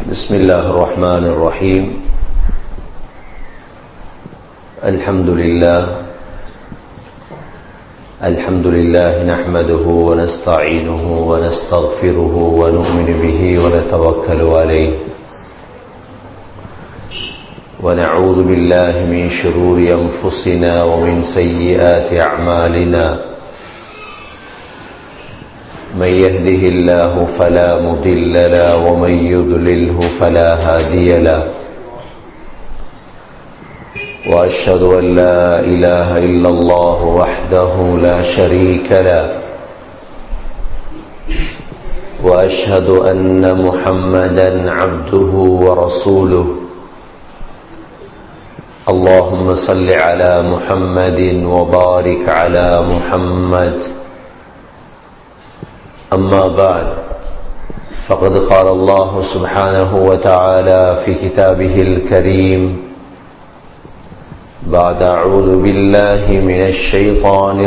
بسم الله الرحمن الرحيم. الحمد لله نحمده ونستعينه ونستغفره ونؤمن به ونتوكل عليه ونعوذ بالله من شرور أنفسنا ومن سيئات أعمالنا. من يهده الله فلا مضل له ومن يضلله فلا هادي له. وأشهد أن لا إله إلا الله وحده لا شريك له وأشهد أن محمدا عبده ورسوله. اللهم صل على محمد وبارك على محمد. أما بعد، فقد قال الله سبحانه وتعالى في كتابه الكريم بعد أعوذ بالله من الشيطان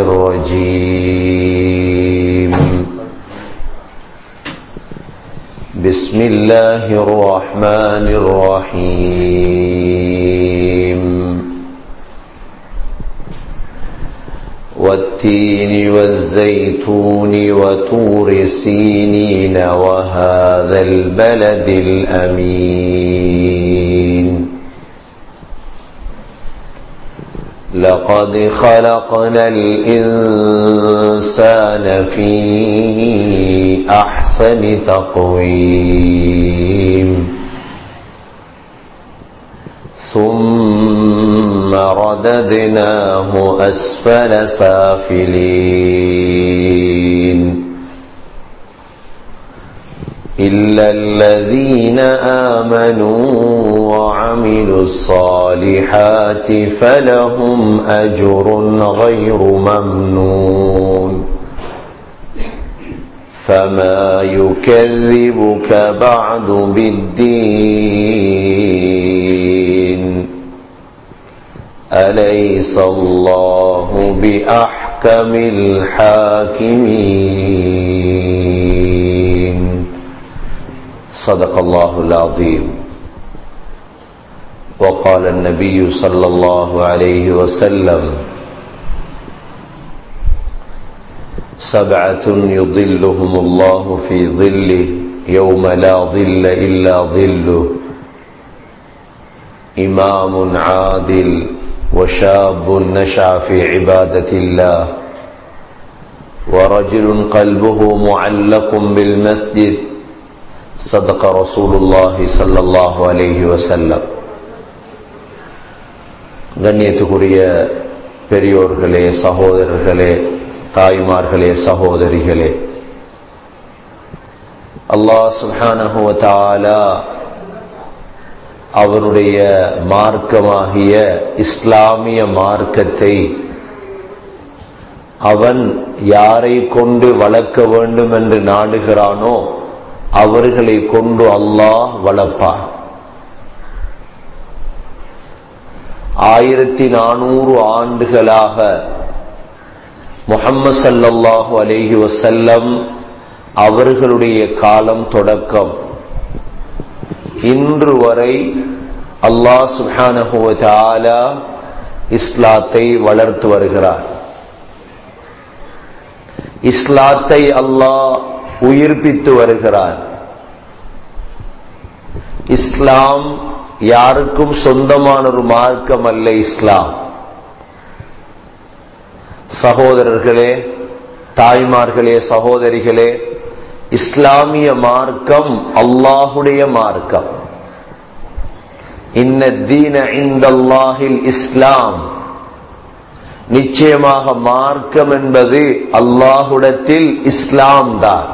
الرجيم. بسم الله الرحمن الرحيم. والتين والزيتون وطور سينين وهذا البلد الأمين. لقد خلقنا الإنسان في أحسن تقويم ثم رددناه أسفل سافلين إلا الذين آمنوا وعملوا الصالحات فلهم أجر غير ممنون. فما يكذبك بعد بالدين؟ أليس الله بأحكم الحاكمين؟ صدق الله العظيم. وقال النبي صلى الله عليه وسلم: سبعة يظلهم الله في ظله يوم لا ظل إلا ظله: إمام عادل وشاب نشأ في عبادة الله ورجل قلبه معلق بالمسجد. صدق رسول الله صلى الله عليه وسلم. கண்ணியத்துக்குரிய பெரியோர்களே, சகோதரர்களே, தாய்மார்களே, சகோதரிகளே, அல்லாஹ் சுப்ஹானஹு வ தஆலா அவனுடைய மார்க்கமாகிய இஸ்லாமிய மார்க்கத்தை அவன் யாரை கொண்டு வளர்க்க வேண்டும் என்று நாடுகிறானோ அவர்களை கொண்டு அல்லாஹ் வளர்ப்பான். 1400 ஆண்டுகளாக முஹம்மது ஸல்லல்லாஹு அலைஹி வஸல்லம் அவர்களுடைய காலம் தொடக்கம் இன்று வரை அல்லாஹ் சுப்ஹானஹு வ தஆலா இஸ்லாத்தை வளர்த்து வருகிறார். இஸ்லாத்தை அல்லாஹ் உயிர்ப்பித்து வருகிறார். இஸ்லாம் யாருக்கும் சொந்தமான ஒரு மார்க்கம் அல்ல. இஸ்லாம், சகோதரர்களே, தாய்மார்களே, சகோதரிகளே, இஸ்லாமிய மார்க்கம் அல்லாஹுடைய மார்க்கம். இன்ன தீன இன்தல்லாஹில் இஸ்லாம். நிச்சயமாக மார்க்கம் என்பது அல்லாஹுடத்தில் இஸ்லாம் தான்.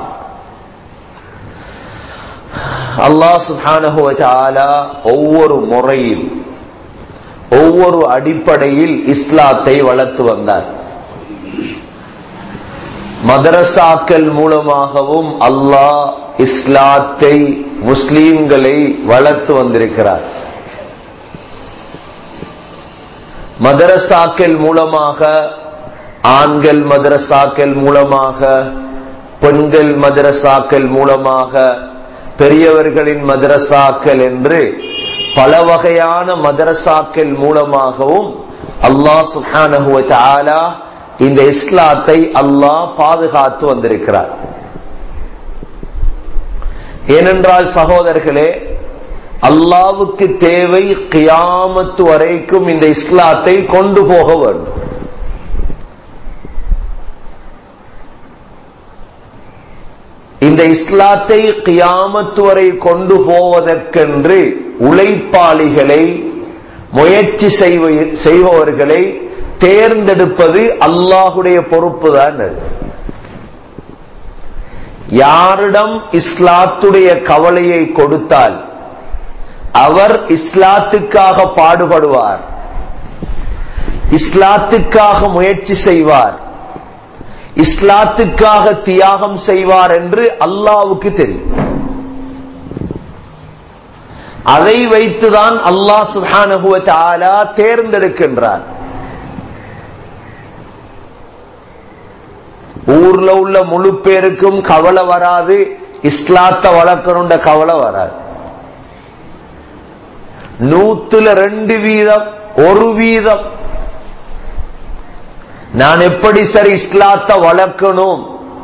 அல்லாஹ் சுப்ஹானஹு வ தஆலா ஒவ்வொரு முறையில் ஒவ்வொரு அடிப்படையில் இஸ்லாத்தை வளர்த்து வந்தார். மதரசாக்கள் மூலமாகவும் அல்லாஹ் இஸ்லாத்தை, முஸ்லீம்களை வளர்த்து வந்திருக்கிறார். மதரசாக்கள் மூலமாக, ஆண்கள் மதரசாக்கள் மூலமாக, பெண்கள் மதரசாக்கள் மூலமாக பெரியவர்களின் மதரசாக்கள் என்று பல வகையான மதரசாக்கள் மூலமாகவும் அல்லாஹ் சுப்ஹானஹு வ தஆலா இந்த இஸ்லாத்தை அல்லாஹ் பாதுகாத்து வந்திருக்கிறார். ஏனென்றால் சகோதரர்களே, அல்லாஹ்வுக்கு தேவை கியாமத் வரைக்கும் இந்த இஸ்லாத்தை கொண்டு போக வேண்டும். இந்த இஸ்லாத்தை கியாமத் வரை கொண்டு போவதற்கென்று உழைப்பாளிகளை, முயற்சி செய்பவர்களை தேர்ந்தெடுப்பது அல்லாஹுடைய பொறுப்புதான். யாரிடம் இஸ்லாத்துடைய கவலையை கொடுத்தால் அவர் இஸ்லாத்துக்காக பாடுபடுவார், இஸ்லாத்துக்காக முயற்சி செய்வார், இஸ்லாத்துக்காக தியாகம் செய்வார் என்று அல்லாஹ்வுக்கு தெரியும். அதை வைத்துதான் அல்லாஹ் சுப்ஹானஹு வ தஆலா தேர்ந்தெடுக்கின்றார். ஊர்ல உள்ள முழு பேருக்கும் கவலை வராது, இஸ்லாத்தை வளர்க்கணுன்ற கவலை வராது. 100% 1% நான் எப்படி சரி இஸ்லாத்தை வளர்க்கணும்,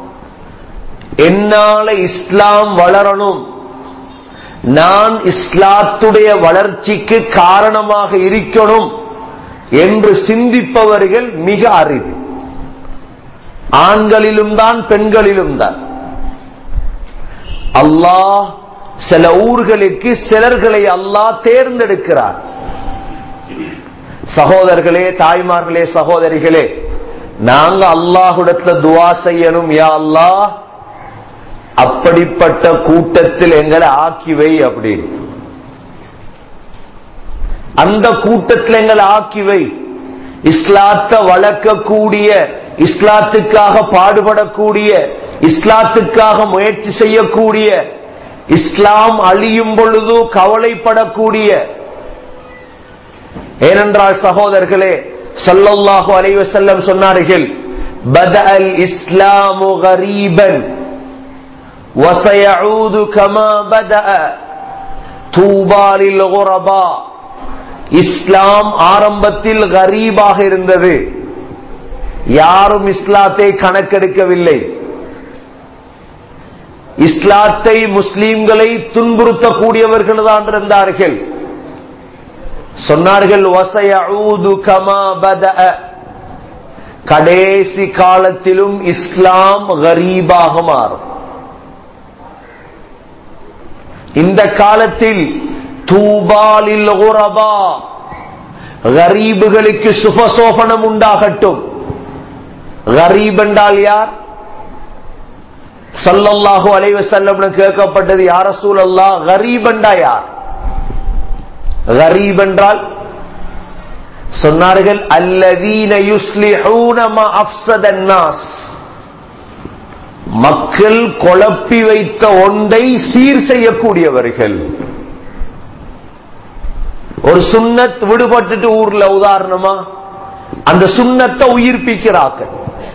என்னால இஸ்லாம் வளரணும், நான் இஸ்லாத்துடைய வளர்ச்சிக்கு காரணமாக இருக்கணும் என்று சிந்திப்பவர்கள் மிக அரிது. ஆண்களிலும் தான் பெண்களிலும் தான். அல்லாஹ் சில ஊர்களுக்கு சிலர்களை அல்லாஹ் தேர்ந்தெடுக்கிறார். சகோதரர்களே, தாய்மார்களே, சகோதரிகளே, நாங்க அல்லாஹ்விடத்துல துஆ செய்யணும், யா அல்லாஹ் அப்படிப்பட்ட கூட்டத்தில் எங்களை ஆக்கி வை அப்படின்னு. அந்த கூட்டத்தில் எங்களை ஆக்கி வை. இஸ்லாத்தை வளர்க்கக்கூடிய, இஸ்லாத்துக்காக பாடுபடக்கூடிய, இஸ்லாத்துக்காக முயற்சி செய்யக்கூடிய, இஸ்லாம் அழியும் பொழுது கவலைப்படக்கூடிய. ஏனென்றால் சகோதரர்களே, ஸல்லல்லாஹு அலைஹி வஸல்லம் சொன்னார்கள், பதஅல் இஸ்லாமு கரீபன் வஸயஊது கமா பதஅ தூபா லில் குரபா. இஸ்லாம் ஆரம்பத்தில் கரீபாக இருந்தது, யாரும் இஸ்லாத்தை கணக்கெடுக்கவில்லை. இஸ்லாத்தை, முஸ்லிம்களை துன்புறுத்தக்கூடியவர்கள் தான் இருந்தார்கள். சொன்னார்கள், வஸயஊது கமா பதஅ, கடைசி காலத்திலும் இஸ்லாம் கரீபாக மாறும். இந்த காலத்தில் தூபா லில் குரபா, கரீபுகளுக்கு சுபசோபனம் உண்டாகட்டும். கரீப் என்றால் யார்? ஸல்லல்லாஹு அலைஹி வஸல்லம் கேட்கப்பட்டது, யா ரசூலல்லாஹ் கரீப் என்றா யார்? கரீப் என்றால் சொன்னார்கள், அல்லதீன யுஸ்லிஹூன மா அஃஸதன் நாஸ், மக்கள் குழப்பி வைத்த ஒன்றை சீர் செய்யக்கூடியவர்கள். ஒரு சுன்னத் விடுபட்டுட்டு ஊர்ல, உதாரணமா அந்த சுன்னத்தை உயிர்ப்பிக்கிறார்கள்.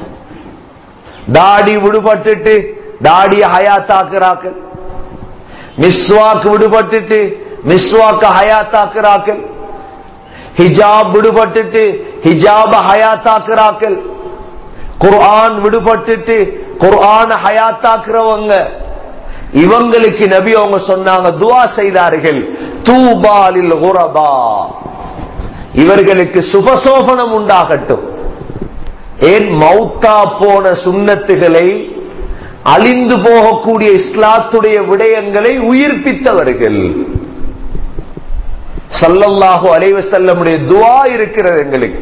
தாடி விடுபட்டுட்டு தாடிய ஹயாத்தாக்குறார்கள். மிஸ்வாக் விடுபட்டுட்டு மிஸ்வாக்க ஹயாத்தாக்குறார்கள். ஹிஜாப் விடுபட்டுட்டு ஹிஜாப ஹயாத்தாக்குறார்கள். குர்ஆன் விடுபட்டுட்டு குர்ஆன ஹயாத்தாக்குறவங்க. இவங்களுக்கு நபி அவங்க சொன்னாங்க, துஆ செய்தார்கள், தூபா லில் குரபா, இவர்களுக்கு சுபசோபனம் உண்டாகட்டும். ஏன்? மௌத்தா போன சுன்னத்துகளை, அழிந்து போகக்கூடிய இஸ்லாத்துடைய விடயங்களை உயிர்ப்பித்தவர்கள். ஸல்லல்லாஹு அலைஹி வஸல்லமுடைய துஆ இருக்கிறது எங்களுக்கு.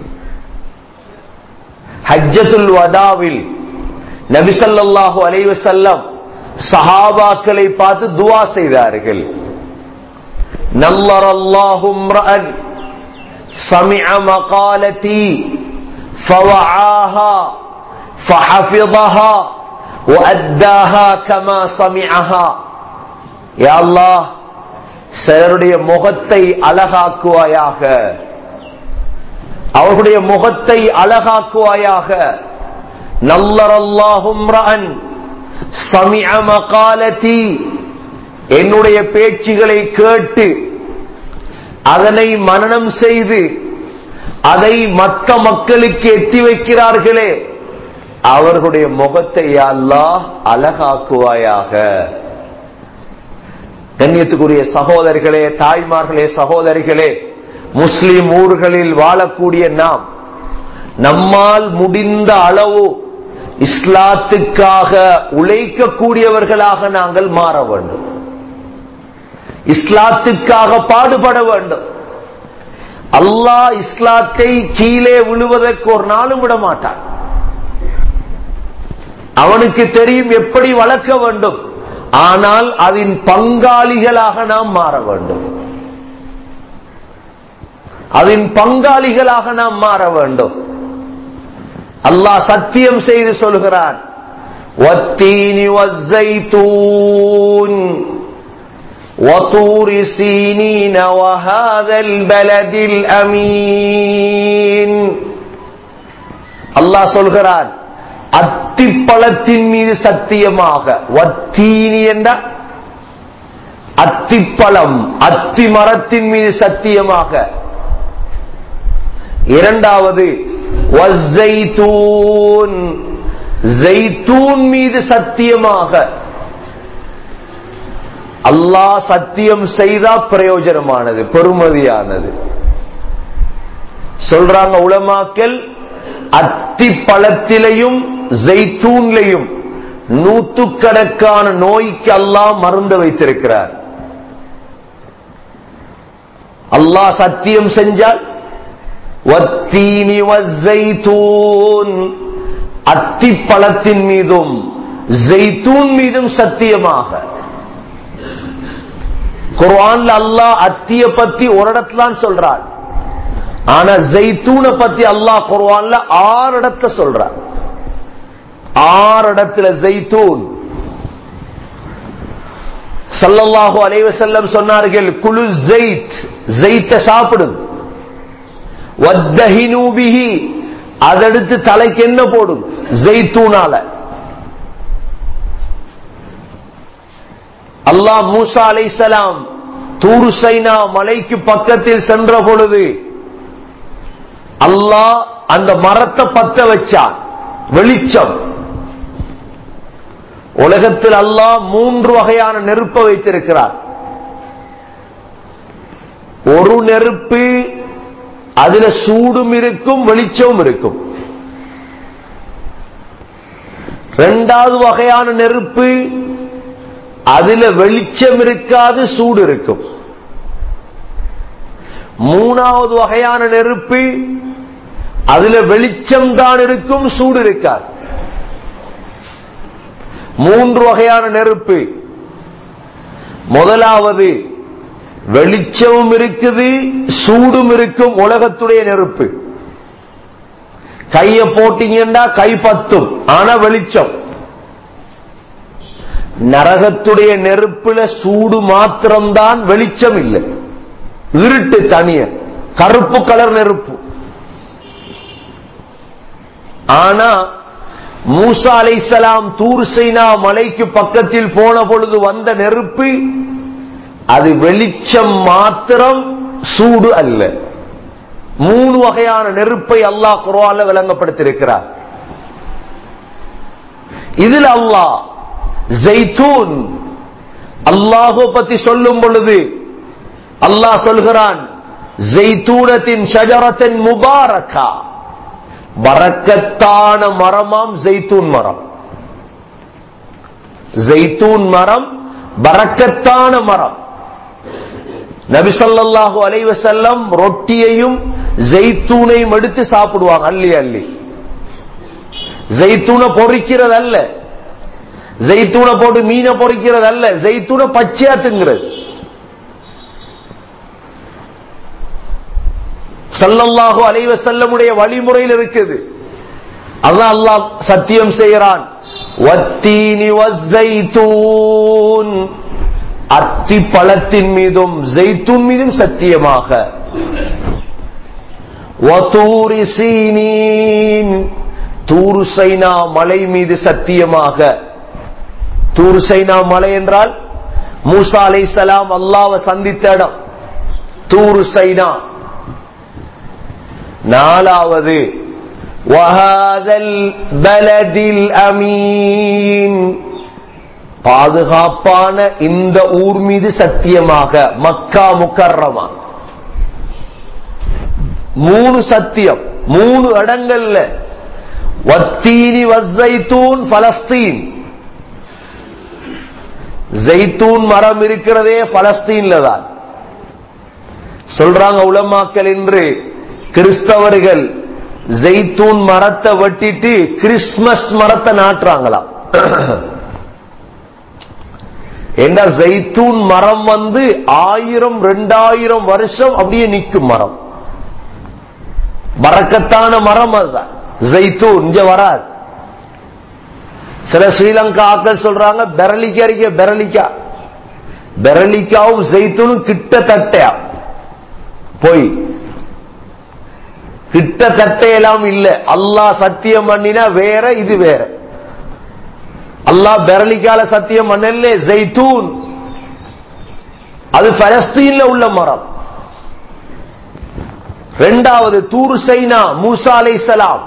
ஹஜ்ஜத்துல் வதாவில் நபி ஸல்லல்லாஹு அலைஹி வஸல்லம் சஹாபாக்களை பார்த்து துஆ செய்தார்கள். நல்லரல்லாஹு இம்ரஅன் சமிஅ மகாலதி ஃபவஆஹா ஃபஹஃபிظஹா வஅத்தாஹா கமா சமிஅஹா. யா அல்லாஹ், சிலருடைய முகத்தை அழகாக்குவாயாக, அவர்களுடைய முகத்தை அழகாக்குவாயாக. நல்லரல்லாஹு இம்ரஅன் சமிஅ மகாலதி என்னுடைய பேச்சுகளை கேட்டு அதனை மனனம் செய்து அதை மற்ற மக்களுக்கு எத்தி வைக்கிறார்களே, அவர்களுடைய முகத்தை யா அல்லாஹ் அழகாக்குவாயாக. கண்ணியத்துக்குரிய சகோதரிகளே, தாய்மார்களே, சகோதரிகளே, முஸ்லிம் ஊர்களில் வாழக்கூடிய நாம் நம்மால் முடிந்த அளவு இஸ்லாத்துக்காக உழைக்கக்கூடியவர்களாக நாங்கள் மாற வேண்டும். இஸ்லாத்துக்காக பாடுபட வேண்டும். அல்லாஹ் இஸ்லாத்தை கீழே விழுவதற்கு ஒரு நாளும் விட மாட்டான். அவனுக்கு தெரியும் எப்படி வளர்க்க வேண்டும். ஆனால் அதன் பங்காளிகளாக நாம் மாற வேண்டும். அதன் பங்காளிகளாக நாம் மாற வேண்டும். அல்லாஹ் சத்தியம் செய்து சொல்கிறான், வத்தீனி வஸ்ஸைத்தூன் வதூரி சீனீன வஹாதல் பலதில் அமீன். அல்லாஹ் சொல்கிறான், அத்திப்பழத்தின் மீது சத்தியமாக. வத்தீனி என்ற அத்திப்பழம், அத்தி மரத்தின் மீது சத்தியமாக. இரண்டாவது வஸ்ஸைத்தூன், ஜைத்தூன் மீது சத்தியமாக. அல்லாஹ் சத்தியம் செய்தா பிரயோஜனமானது, பெருமதியானது. சொல்றாங்க உலமாக்கள், அத்தி பழத்திலையும் ஜைத்தூன்லையும் நூற்றுக்கணக்கான நோய்க்கு அல்லாஹ் மருந்து வைத்திருக்கிறார். அல்லாஹ் சத்தியம் செஞ்சால் வத்தீனி வஸ்ஸைத்தூன், அத்தி பழத்தின் மீதும் ஜைத்தூன் மீதும் சத்தியமாக. குர்ஆன்ல அல்லாஹ் அத்திய பத்தி ஒரு இடத்துல சொல்றான். ஆனா ஜைத்தூனை பத்தி அல்லாஹ் குர்ஆன்ல 6 இடத்துல சொல்றான். 6 இடத்துல ஜைத்தூன். ஸல்லல்லாஹு அலைஹி வஸல்லம் சொன்னார்கள், குலு ஸைத், ஸைத்தை சாப்பிடுங்க. வத்தஹினு பிஹி, அதெடுத்து தலைக்கு என்ன போடும்? ஜைத்தூனால. அல்லாஹ் மூசா அலைஹிஸ்ஸலாம் தூர் சைனா மலைக்கு பக்கத்தில் சென்ற பொழுது அல்லாஹ் அந்த மரத்தை பத்த வச்சான், வெளிச்சம். உலகத்தில் அல்லாஹ் 3 வகையான நெருப்பை வைத்திருக்கிறார். ஒரு நெருப்பு, அதுல சூடும் இருக்கும், வெளிச்சமும் இருக்கும். 2வது வகையான நெருப்பு, அதுல வெளிச்சம் இருக்காது, சூடு இருக்கும். 3வது வகையான நெருப்பு, அதுல வெளிச்சம் தான் இருக்கும், சூடு இருக்காது. 3 வகையான நெருப்பு. முதலாவது வெளிச்சமும் இருக்குது, சூடும் இருக்கும், உலகத்துடைய நெருப்பு. கைய போட்டீங்கன்னா கை பத்தும், ஆனா வெளிச்சம். நரகத்துடைய நெருப்புல சூடு மாத்திரம்தான், வெளிச்சம் இல்லை, இருட்டு தனிய, கருப்பு கலர் நெருப்பு. ஆனா மூசா அலைஹிஸ்ஸலாம் தூர் சைனா மலைக்கு பக்கத்தில் போன பொழுது வந்த நெருப்பு, அது வெளிச்சம் மாத்திரம், சூடு அல்ல. 3 வகையான நெருப்பை அல்லாஹ் குர்ஆன்ல விளங்கப்படுத்தியிருக்கிறார். இதில் அல்லாஹ் ஜைத்தூன், அல்லாஹ்வை பத்தி சொல்லும் பொழுது அல்லாஹ் சொல்கிறான், ஜைத்தூனத்தின் ஷஜரத்தின் முபாரக்கா, பரக்கத்தான மரமாம் ஜைத்தூன் மரம். ஜைத்தூன் மரம் பரக்கத்தான மரம். நபி ஸல்லல்லாஹு அலைஹி வஸல்லம் ரொட்டியையும் ஜைத்தூனையும் எடுத்து சாப்பிடுவாங்க, அள்ளி அள்ளி. ஜைத்தூனை பொரிக்கிறது அல்ல, ஜைத்தூனை போட்டு மீனை பொரிக்கிறது அல்ல, ஜைத்தூனை பச்சையா திங்கிறது. ஸல்லல்லாஹு அலைஹி வஸல்லமுடைய வழிமுறையில் இருக்குது. அல்லாஹ் அல்லாஹ் சத்தியம் செய்கிறான், வத்தீனி வஸ்ஸைத்தூன், அத்தி பழத்தின் மீதும் ஜைத்தூன் மீதும் சத்தியமாக. வதூரி சீனீன், தூர் சைனா மலை மீது சத்தியமாக. தூர் சைனா மலை என்றால் மூசா அலைஹிஸ்ஸலாம் அல்லாஹ்வை சந்தித்த இடம் தூர் சைனா. நாலாவது வஹாதல் பலதில் அமீன், பாதுகாப்பான இந்த ஊர் மீது சத்தியமாக, மக்கா முக்கர்ரமா. 3 சத்தியம் 3 இடங்கள்ல. வத்தீனி வஸ்ஸைத்தூன் பலஸ்தீன், ஜைத்தூன் மரம் இருக்கிறதே பலஸ்தீன்ல தான். சொல்றாங்க உலமாக்கள், என்று கிறிஸ்தவர்கள் ஜைத்தூன் மரத்தை வெட்டிட்டு கிறிஸ்துமஸ் மரத்தை நாட்டுறாங்களாம். ஏன்னா ஜைத்தூன் மரம் 1000-2000 வருஷம் அப்படியே நிற்கும் மரம். பரக்கத்தான மரம் அதுதான் ஜைத்தூன். இங்க வராது. சில ஸ்ரீலங்கா ஆட்கள் சொல்றாங்க பெரலிக்கா இருக்க, பெரலிக்காவும் ஜெய்தூனும் கிட்டத்தட்டையா போய் கிட்டத்தட்டையெல்லாம் இல்ல. அல்லாஹ் சத்தியம் பண்ணினா வேற, இது வேற. அல்லாஹ் பெரலிக்கால சத்தியம் பண்ணல, ஜெய்தூன் அது பலஸ்தீன்ல உள்ள மரம். இரண்டாவது தூர் சைனா மூசா அலைஹிஸ்ஸலாம்.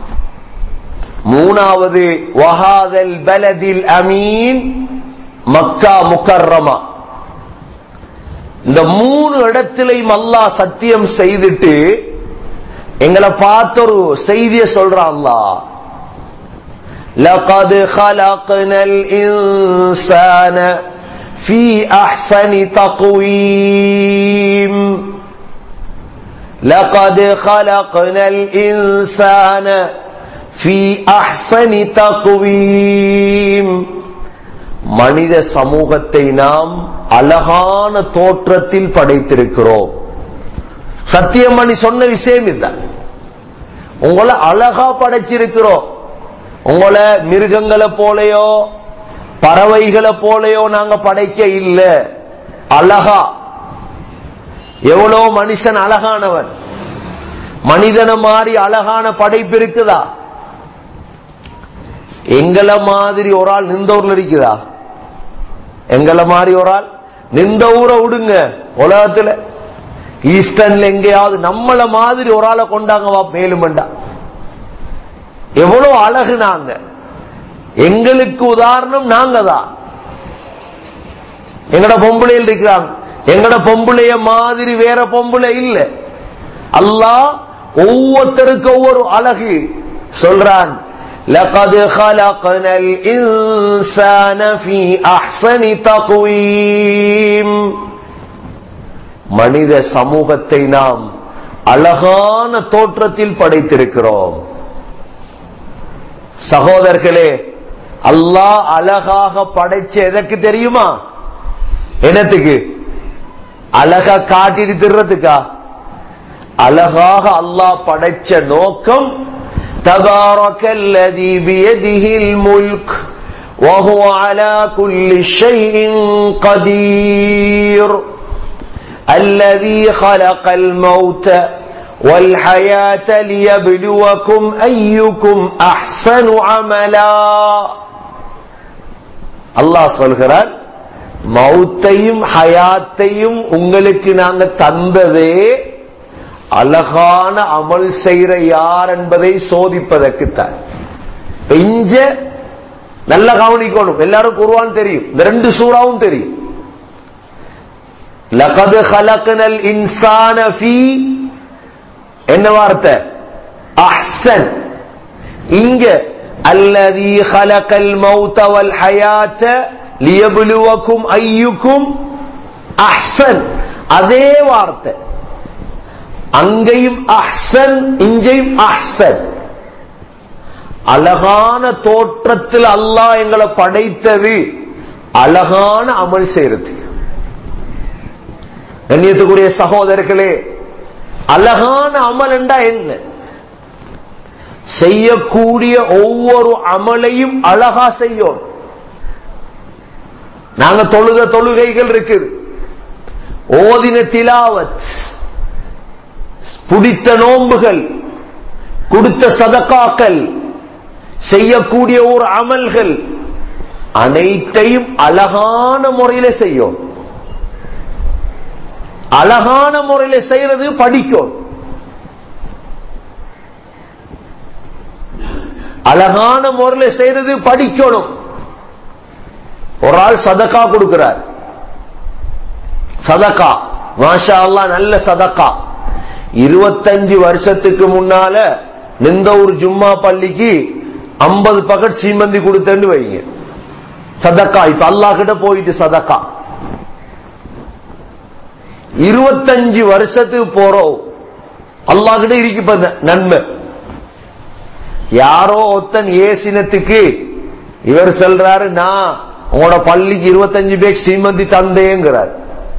மூணாவது வஹாதல் பலதில் அமீன் மக்கா முக்கர்ரமா. இந்த 3 இடத்திலையும் அல்லாஹ் சத்தியம் செய்துட்டு எங்களை பார்த்து ஒரு செய்தியை சொல்றான் அல்லாஹ். لقد خلقنا الإنسان في أحسن تقويم. لقد خلقنا الإنسان في أحسن تقويم. மனித சமூகத்தை நாம் அழகான தோற்றத்தில் படைத்திருக்கிறோம். சத்தியம் பண்ணி சொன்ன விஷயம் இதுதான். உங்களை அழகா படைச்சிருக்கிறோம். உங்களை மிருகங்களை போலையோ பறவைகளை போலையோ நாங்க படைக்க இல்ல, அழகா. எவ்வளோ மனுஷன் அழகானவன். மனிதனை மாதிரி அழகான படைப்பு இருக்குதா? எங்களை மாதிரி ஒரு ஆள் நின்ற ஊர்ல இருக்குதா? எங்களை மாதிரி ஒரு ஆள் நின்ற ஊரை விடுங்க, உலகத்துல ஈஸ்டர்ன்ல எங்கேயாவது நம்மள மாதிரி ஒரு ஆளை கொண்டாங்க வா மேலுமண்டா. எவ்வளவு அழகு நாங்க. எங்களுக்கு உதாரணம் நாங்க தான். எங்கட பொம்பளையில் இருக்கிறாங்க. எங்கட பொம்பளைய மாதிரி வேற பொம்பளை இல்ல. அல்லாஹ் ஒவ்வொருத்தருக்கு ஒவ்வொரு அழகு சொல்றான். لقد خلقنا الإنسان في أحسن تقويم. மனித சமூகத்தை நாம் அழகான தோற்றத்தில் படைத்திருக்கிறோம். சகோதரர்களே, அல்லாஹ் அழகாக படைச்ச எதற்கு தெரியுமா? என்னத்துக்கு? அழகா காட்டிட்டு திர்றதுக்கா? அழகாக அல்லாஹ் படைச்ச நோக்கம் தபாரக்கல்லதி பியதிஹில் முல்க் வஹுவ அலா குல்லி ஷைஇன் கதீர் الذي خلق الموت والحياة ليبلوكم أيكم أحسن عملا. அல்லாஹ் சொல்கிறான், மௌத்தையும் ஹயாத்தையும் உங்களுக்கு நாங்க தந்ததே அழகான அமல் செய்கிற யார் என்பதை சோதிப்பதற்குத்தான். இஞ்ச நல்ல கவனிக்கணும். எல்லாரும் குர்ஆன் தெரியும், இந்த 2 சூறாவும் தெரியும். لقد خلقنا الإنسان في என்ன வார்த்தை? அஹ்சன். இங்க الذي خلق الموت والحياة ليبلوكم أيكم أحسن. அதே வார்த்தை அங்கேயும் அஹ்சன், இங்கேயும் அஹ்சன். அழகான தோற்றத்தில் அல்லாஹ் எங்களை படைத்தது அழகான அமல் செய்யறது. கண்ணியத்துக்குரிய சகோதரர்களே, அழகான அமல் என்றா என்ன? செய்யக்கூடிய ஒவ்வொரு அமலையும் அழகா செய்யும். நாங்க தொழுத தொழுகைகள் இருக்குது, ஓதின திலாவத், புடித்த நோன்புகள், கொடுத்த சதகாக்கள், செய்யக்கூடிய ஒரு அமல்கள் அனைத்தையும் அழகான முறையில செய்யும். அழகான முறையில செய்யறது படிக்கும். அழகான முறையில செய்யறது படிக்கணும். ஒரு ஆள் சதகா கொடுக்கிறார். சதகா மாஷா அல்லாஹ் நல்ல சதகா. 25 வருஷத்துக்கு முன்னால நின்ற ஒரு ஜும்மா பள்ளிக்கு 50 பக்கெட் சீமந்தி கொடுத்தேன்னு வைங்க. சதக்கா இப்ப அல்லாஹ் கிட்ட போயிட்டு சதக்கா 25 வருஷத்துக்கு போறோம். அல்லாஹ் கிட்ட இருக்கு நன்மை. யாரோ ஒருத்தன் ஏசினத்துக்கு இவர் சொல்றாரு, நான் உங்களோட பள்ளிக்கு 25 பேக் சீமந்தி தந்தேங்கிறார்.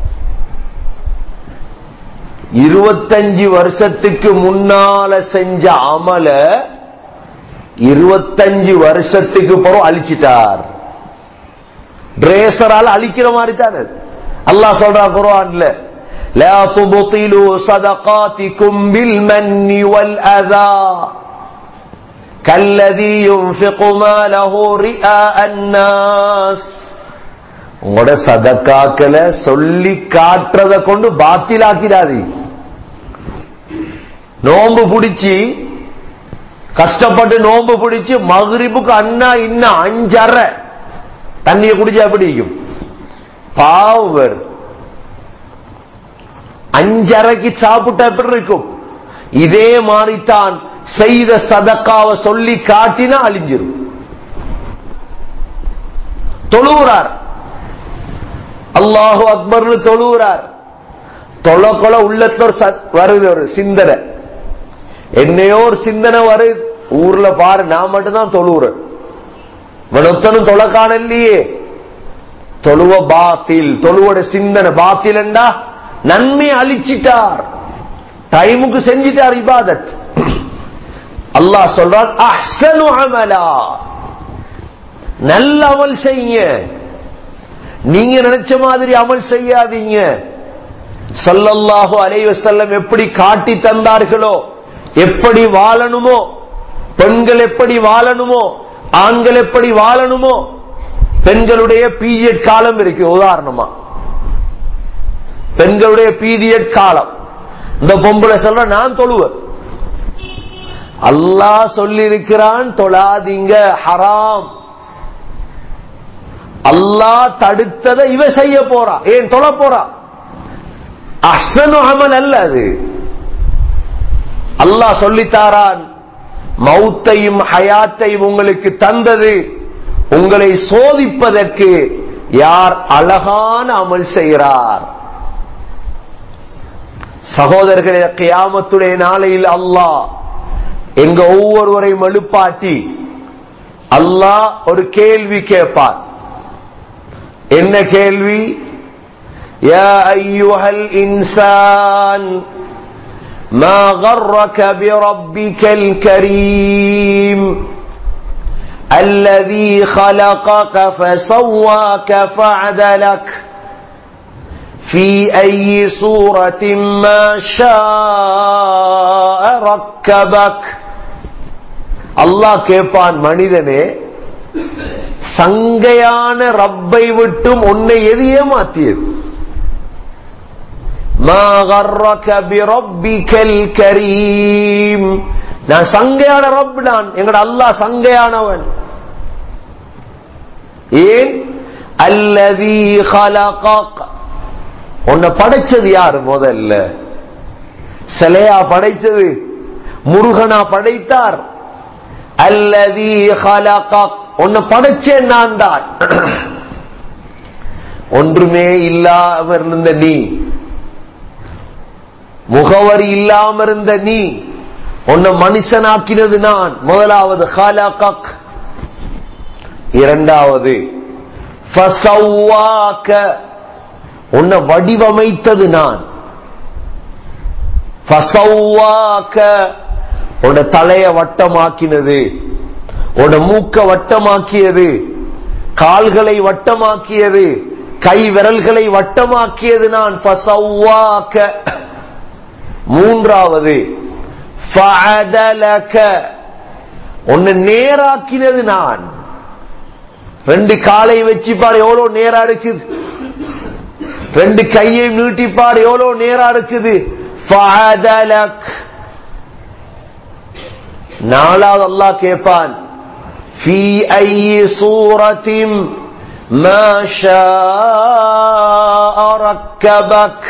25 வருஷத்துக்கு முன்னால செஞ்ச அமல 25 வருஷத்துக்கு பிறகு அழிச்சிட்டார். டிரேசரால அழிக்கிற மாதிரி தானே அல்லாஹ் சொல்றா குர்ஆன்ல, லா துப்திலு ஸதகாத்திகும் பில் மன்னி வல் அதா கல்லதி யுன்ஃபிகு மாலஹு ரிஆ அன்னாஸ். உங்களோட சதகாக்களை சொல்லி காட்டுறத கொண்டு பாத்திலாக்கிறாதி. நோம்பு பிடிச்சி கஷ்டப்பட்டு நோம்பு பிடிச்சு மக்ரிபுக்கு அண்ணா இன்னும் 5:30 தண்ணியை குடிச்சா எப்படி இருக்கும்? பாவர் 5:30க்கு சாப்பிட்டா எப்படி இருக்கும்? இதே மாதிரித்தான் செய்த சதக்காவை சொல்லி காட்டினா அழிஞ்சிரும். தொழுகிறார், அல்லாஹு அக்பர்னு தொழுகிறார். தொழக்கொல உள்ளத்துல வருது ஒரு சிந்தனை, என்னையோ ஒரு சிந்தனை வருது. ஊர்ல பாரு நான் மட்டும்தான் தொழுகிறேன், வனத்தனும் தொழக்கான இல்லையே. தொழுவ பாத்தில், தொழுவோட சிந்தனை பாத்தில் என்றா நன்மை அழிச்சிட்டார், டைமுக்கு செஞ்சிட்டார் இபாதத். அல்லாஹ் சொல்றான், அஹ்ஸனு அமலா, நல்ல அமல் செய்யுங்க, நீங்க நினைச்ச மாதிரி அமல் செய்யாதீங்க. ஸல்லல்லாஹு அலைஹி வஸல்லம் எப்படி காட்டி தந்தார்களோ, எப்படி வாழணுமோ, பெண்கள் எப்படி வாழணுமோ, ஆண்கள் எப்படி வாழணுமோ. பெண்களுடைய பீரியட் காலம் இருக்கு, உதாரணமா பெண்களுடைய பீரியட் காலம். இந்த பொம்பளை சொல்ற நான் தொழுவேன், அல்லாஹ் சொல்லி இருக்கிறான் தொழாதீங்க, ஹராம். அல்லாஹ் தடுத்ததை இவ செய்ய போறா, ஏன் தொழ போறா? அஹ்ஸனு அமல் அல்ல அது. அல்லாஹ் சொல்லித்தாரான், மௌத்தையும் ஹயாத்தையும் உங்களுக்கு தந்தது உங்களை சோதிப்பதற்கு, யார் அழகான அமல் செய்கிறார். சகோதரர்களே, கியாமத்துடைய நாளையில் அல்லாஹ் எங்க ஒவ்வொருவரையும் எழுப்பாட்டி அல்லாஹ் ஒரு கேள்வி கேட்பார். என்ன கேள்வி? யா அய்யுஹல் இன்சான் மா கர்ரக பிரப்பிக்கல் கரீம் الذي خلقك فسواك فعدلك في أي صورة ما شاء ركبك. அல்லாஹ் கேட்பான், மனிதனே, சங்கையான ரப்பை விட்டும் உன்னை எது ஏமாத்தியது? மா கர்ரக பிரப்பிக்கல் கரீம், நான் சங்கையான ரப், நான் எங்கட அல்லாஹ் சங்கையானவன். ஏன்? அல்லதீ ஹலகக், உன்னை படைச்சது யாரு? முதல்ல சிலையா படைத்தது? முருகனா படைத்தார்? அல்லதீ ஹலகக், உன்னை படைச்சேன் நான் தான். ஒன்றுமே இல்லாம இருந்த நீ, முகவரி இல்லாம இருந்த நீ, உன்னை மனுஷனாக்கினது நான். முதலாவது ஹலகக். இரண்டாவது ஃபஸவ்வாக, உன்னை வடிவமைத்தது நான். ஃபஸவ்வாக, உன்னை தலைய வட்டமாக்கினது, உன்னை மூக்க வட்டமாக்கியது, கால்களை வட்டமாக்கியது, கை விரல்களை வட்டமாக்கியது நான். ஃபஸவ்வாக. மூன்றாவது ஃபஅதலக, உன்னை நேராக்கினது நான். ரெண்டு காலை வச்சுப்பார் எவ்வளவு நேரா இருக்குது, ரெண்டு கையை நீட்டிப்பார் எவ்வளவு நேரா இருக்குது. நாலாவது அல்லாஹ் கேட்பான், في أي صورة ما شاء ركبك.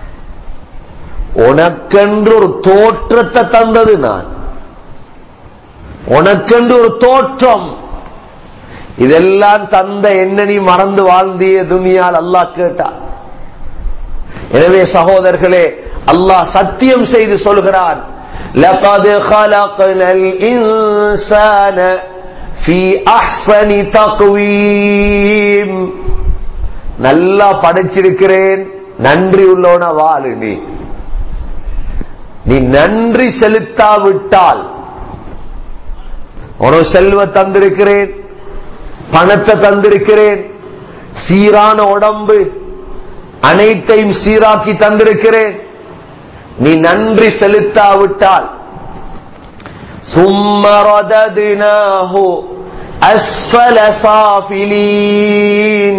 உனக்கென்று ஒரு தோற்றத்தை தந்தது நான், உனக்கென்று ஒரு தோற்றம், இதெல்லாம் தந்த என்ன நீ மறந்து வாழ்ந்திய துனியால் அல்லாஹ் கேட்டான். எனவே சகோதரர்களே, அல்லாஹ் சத்தியம் செய்து சொல்கிறான், لقد خلقنا الإنسان في أحسن تقويم. நல்லா படைச்சிருக்கிறேன், நன்றி உள்ளவன வாழு. நீ நன்றி செலுத்தாவிட்டால், உனக்கு செல்வ தந்திருக்கிறேன், பணத்தை தந்திருக்கிறேன், சீரான உடம்பு, அனைத்தையும் சீராக்கி தந்திருக்கிறேன், நீ நன்றி செலுத்தாவிட்டால், ثم رددناه أسفل سافلين.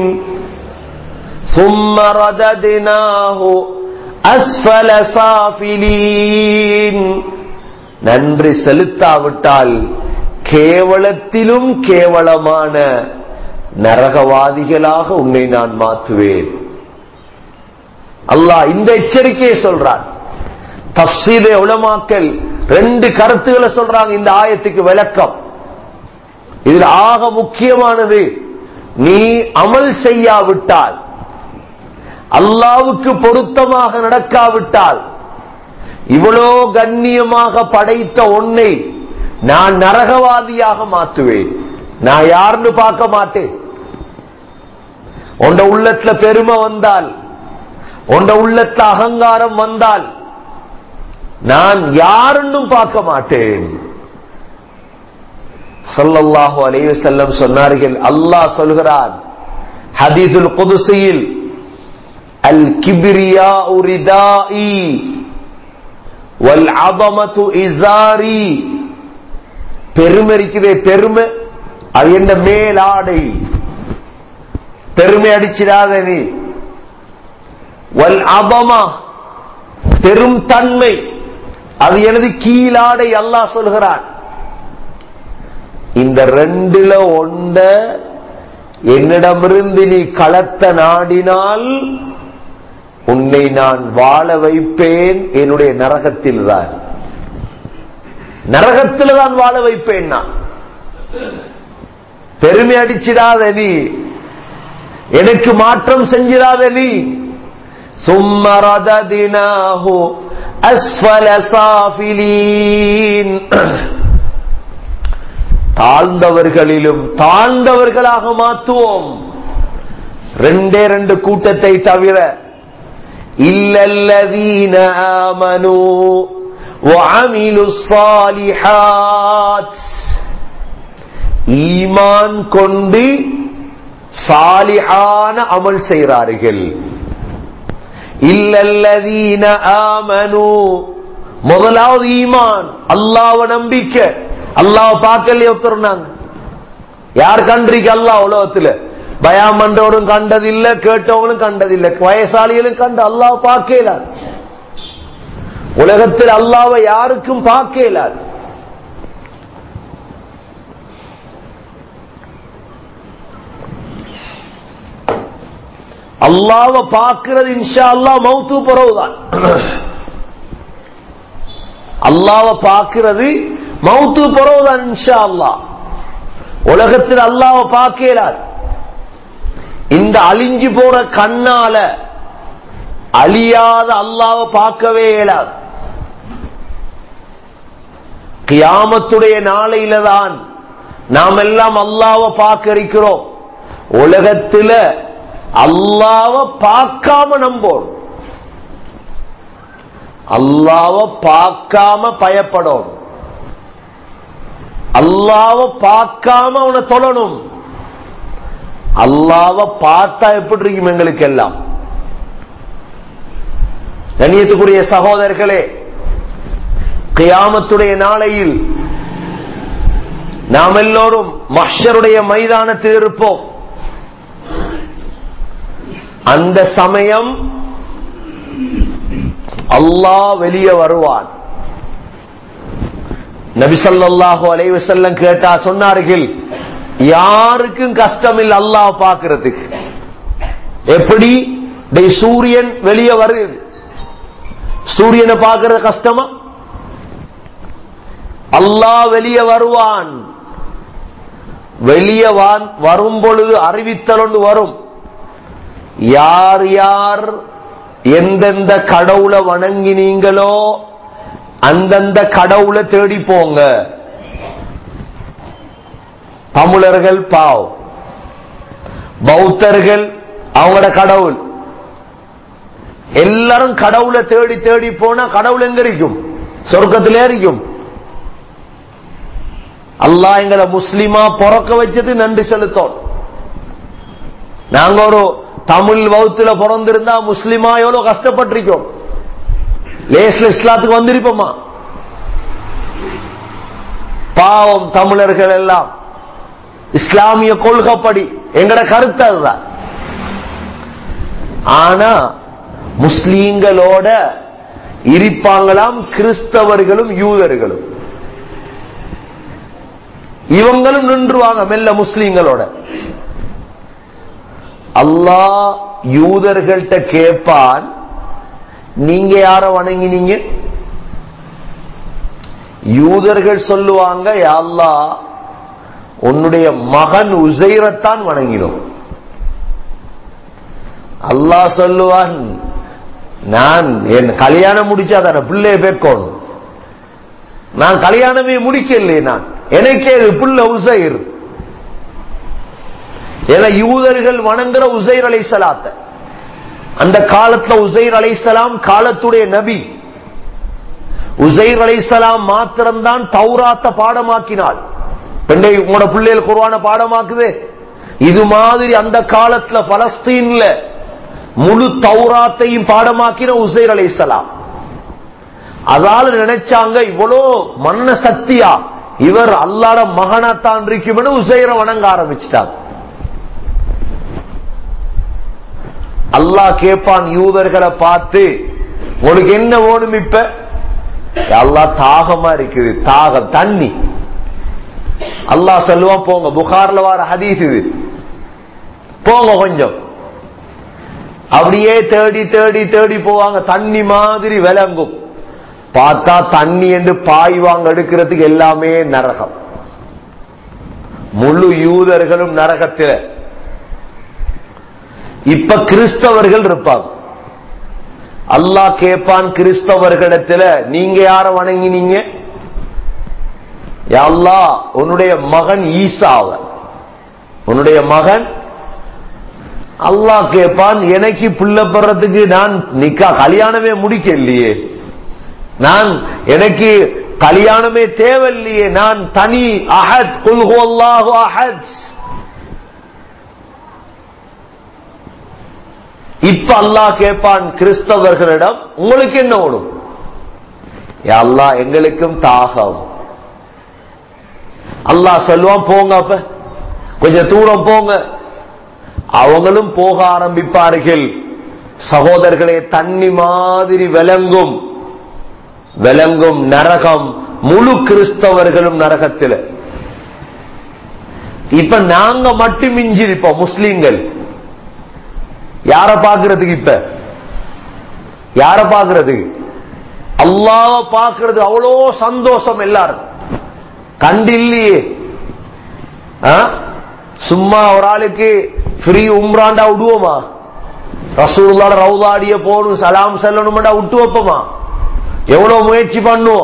ثم رددناه أسفل سافلين. நன்றி செலுத்தாவிட்டால் கேவலத்திலும் கேவலமான நரகவாதிகளாக உன்னை நான் மாற்றுவேன். அல்லாஹ் இந்த எச்சரிக்கையை சொல்றான். தஃசீர் உலமாக்கள் ரெண்டு கருத்துக்களை சொல்றாங்க இந்த ஆயத்துக்கு விளக்கம். இதில் ஆக முக்கியமானது, நீ அமல் செய்யாவிட்டால், அல்லாஹ்வுக்கு பொருத்தமாக நடக்காவிட்டால், இவ்வளோ கண்ணியமாக படைத்த உன்னை நான் நரகவாதியாக மாற்றுவேன். நான் யாருன்னு பார்க்க மாட்டேன். உண்ட உள்ளத்துல பெருமை வந்தால், உண்ட உள்ளத்துல அகங்காரம் வந்தால், நான் யாருன்னும் பார்க்க மாட்டேன். ஸல்லல்லாஹு அலைஹி வஸல்லம் சொன்னார்கள், அல்லாஹ் சொல்கிறான் ஹதீஸுல் குதுஸியில், அல் கிப்ரியாஉ ரிதாஇ வல் அஸமத்து இஸாரி. பெருமை இருக்குதே, பெருமை அது என்ன மேலாடை, பெருமை அடிச்சிடாத நீ. வல் அஸமா பெரும் தன்மை, அது எனது கீழாடை. அல்லாஹ் சொல்கிறான், இந்த ரெண்டுல ஒண்ட என்னிடமிருந்து நீ களத்த நாடினால் உன்னை நான் வாழ வைப்பேன் என்னுடைய நரகத்தில் தான். நரகத்தில் தான் வாழ வைப்பேன் நான். பெருமை அடிச்சிடாத நீ, எனக்கு மாற்றம் செஞ்சிடாத நீ. ثم رددناه أسفل سافلين. தாழ்ந்தவர்களிலும் தாழ்ந்தவர்களாக மாற்றுவோம். ரெண்டே ரெண்டு கூட்டத்தை தவிர, இல்லல்லதீன ஆமனூ வஅமிலுஸ் ஸாலிஹாத். ஈமான் கொண்டு சாலிஹான அமல் செய்கிறார்கள். இல்லல்லதீன ஆமனூ, முதலாவது ஈமான், அல்லாஹ்வை நம்பிக்கை. அல்லாஹ் பார்க்கலையே ஒருத்தருனாங்க, யார் கண்டிருக்க அல்லாஹ் உலகத்துல? பயான் பண்றவனும் கண்டதில்லை, கேட்டவனும் கண்டதில்லை, வயசாளிகளும் கண்ட அல்லாஹ் பார்க்கலாது. உலகத்தில் அல்லாஹ்வை யாருக்கும் பார்க்கலாது. அல்லாஹ்வை பார்க்கிறது இன்ஷா அல்லாஹ் மௌத்து பிறகுதான். அல்லாஹ்வை பார்க்கிறது மௌத்து பிறகுதான் இன்ஷா அல்லாஹ். உலகத்தில் அல்லாஹ்வை பார்க்கலாது. இந்த அழிஞ்சு போற கண்ணால அழியாத அல்லாஹ்வை பார்க்கவே இயலாது. கியாமத்துடைய நாளையில தான் நாம் எல்லாம் அல்லாஹ்வை பார்க்க இருக்கிறோம். உலகத்தில் அல்லாஹ்வை பார்க்காம நம்போம், அல்லாஹ்வை பார்க்காம பயப்படும், அல்லாஹ்வை பார்க்காம அவனை தொழணும். அல்லாஹ்வை பார்த்தா எப்படி இருக்கும் எங்களுக்கு எல்லாம்? கண்ணியத்துக்குரிய சகோதரர்களே, கியாமத்துடைய நாளையில் நாம் எல்லோரும் மஹ்ஷருடைய மைதானத்தில் இருப்போம். அந்த சமயம் அல்லாஹ் வெளியே வருவான். நபி ஸல்லல்லாஹு அலைஹி வஸல்லம் கேட்டா சொன்னார்கள், யாருக்கும் கஷ்டம் இல்லை அல்லாஹ் பார்க்கிறதுக்கு. எப்படி சூரியன் வெளியே வருது, சூரியனை பார்க்கிறது கஷ்டமா? அல்லாஹ் வெளியே வருவான். வெளியே வரும் பொழுது அறிவித்தல் ஒன்று வரும், யார் யார் எந்தெந்த கடவுளை வணங்கினீங்களோ அந்தந்த கடவுளை தேடி போங்க. தமிழர்கள் பாவ், பௌத்தர்கள் அவங்களோட கடவுள், எல்லாரும் கடவுளை தேடி தேடி போனா கடவுள் எங்க இருக்கும்? சொர்க்கத்திலே இருக்கும். அல்லாஹ் எங்களை முஸ்லிமா பிறக்க வச்சது நன்றி செலுத்தோம். நாங்க ஒரு தமிழ் வகுத்துல பிறந்திருந்தா முஸ்லிமா எவ்வளவு கஷ்டப்பட்டிருக்கோம். லேஸ்ல இஸ்லாத்துக்கு வந்திருப்போமா? பாவம் தமிழர்கள் எல்லாம் இஸ்லாமிய கொள்கைப்படி எங்கட கருத்து அதுதான். ஆனா முஸ்லீம்களோட இருப்பாங்களாம் கிறிஸ்தவர்களும் யூதர்களும். இவங்களும் நின்றுவாங்க மெல்ல முஸ்லீம்களோட. அல்லாஹ் யூதர்கள்ட்ட கேட்பான், நீங்க யார வணங்கினீங்க? யூதர்கள் சொல்லுவாங்க, யா அல்லாஹ் உன்னுடைய மகன் உசைரத்தான் வணங்கினோம். அல்லாஹ் சொல்லுவான், நான் என் கல்யாணம் முடிச்சாதான பிள்ளைய பேக்கணும், நான் கல்யாணமே முடிக்கலையே, நான் எனக்கே பிள்ளை உசைர். ஏன்னா யூதர்கள் வணங்குற உசைர் அலைஹிஸ்ஸலாத்த, அந்த காலத்துல உசைர் அலைஹிஸ்ஸலாம் காலத்துடைய நபி. உசைர் அலைஹிஸ்ஸலாம் மாத்திரம்தான் தௌராத்த பாடமாக்கினாள். உங்களோட பிள்ளைகள் குர்ஆன பாடமாக்குதே, இது மாதிரி அந்த காலத்துல பலஸ்தீன்ல முழு தௌராத்தையும் பாடமாக்கின உசைர் அலைஹிஸ்ஸலாம். அதால நினைச்சாங்க, இவ்வளோ மன்ன சக்தியா இவர் அல்லாஹ்ட மகனாத்தான் இருக்கும்னு உசைரை வணங்க ஆரம்பிச்சிட்டாங்க. அல்லாஹ் கேட்பான் யூதர்களை பார்த்து, உங்களுக்கு என்ன வேணும்? இப்ப அல்லாஹ் தாகமா இருக்குது, தாகம் தண்ணி. அல்லாஹ் சொல்லுவான், போங்க, புகார்ல வர ஹதீஸ் இது, போங்க கொஞ்சம். அப்படியே தேடி தேடி தேடி போவாங்க, தண்ணி மாதிரி விளங்கும். பார்த்தா தண்ணி என்று பாய்வாங்க எடுக்கிறதுக்கு எல்லாமே நரகம். முழு யூதர்களும் நரகத்தில். இப்ப கிறிஸ்தவர்கள் இருப்பாங்க. அல்லாஹ் கேட்பான் கிறிஸ்தவர்களிடத்துல, நீங்க யார வணங்கினீங்க? யா அல்லாஹ் உன்னுடைய மகன் ஈசாவ, உன்னுடைய மகன். அல்லாஹ் கேட்பான், எனக்கு பிள்ளை பெறதுக்கு நான் நிக்கா கல்யாணமே முடிக்கலையே, நான் எனக்கு கல்யாணமே தேவையில்லையே, நான் தனி அஹத், குல் ஹுவல்லாஹு அஹத். இப்ப அல்லாஹ் கேட்பான் கிறிஸ்தவர்களிடம், உங்களுக்கு என்ன வேணும்? யா அல்லாஹ் எங்களுக்கும் தாகம். அல்லாஹ் சொல்லுவான், போங்க, அப்ப கொஞ்சம் தூரம் போங்க. அவங்களும் போக ஆரம்பிப்பார்கள். சகோதரர்களே, தண்ணி மாதிரி விளங்கும் விளங்கும் நரகம். முழு கிறிஸ்தவர்களும் நரகத்தில். இப்ப நாங்க மட்டும் மிஞ்சிருப்போம் முஸ்லீம்கள். யார பாக்குறதுக்கு? இப்ப யார பாக்குறதுக்கு? அல்லாஹ்வ பாக்குறது அவ்வளோ சந்தோஷம் எல்லாரும். கண்டில்லையே, சும்மா ஒரு ஆளுக்கு ஃப்ரீ உம்ராண்டா விடுவோமா? ரசூலுல்லாஹ் ரவுதாடிய போகணும், சலாம் சொல்லணும்டா விட்டு வைப்போமா? எவ்வளவு முயற்சி பண்ணுவோம்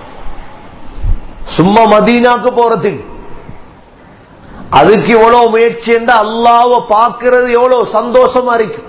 சும்மா மதீனாக்கு போறதுக்கு. அதுக்கு எவ்வளவு முயற்சி என்றா அல்லாஹ்வ பார்க்கிறது எவ்வளவு சந்தோஷமா இருக்கு.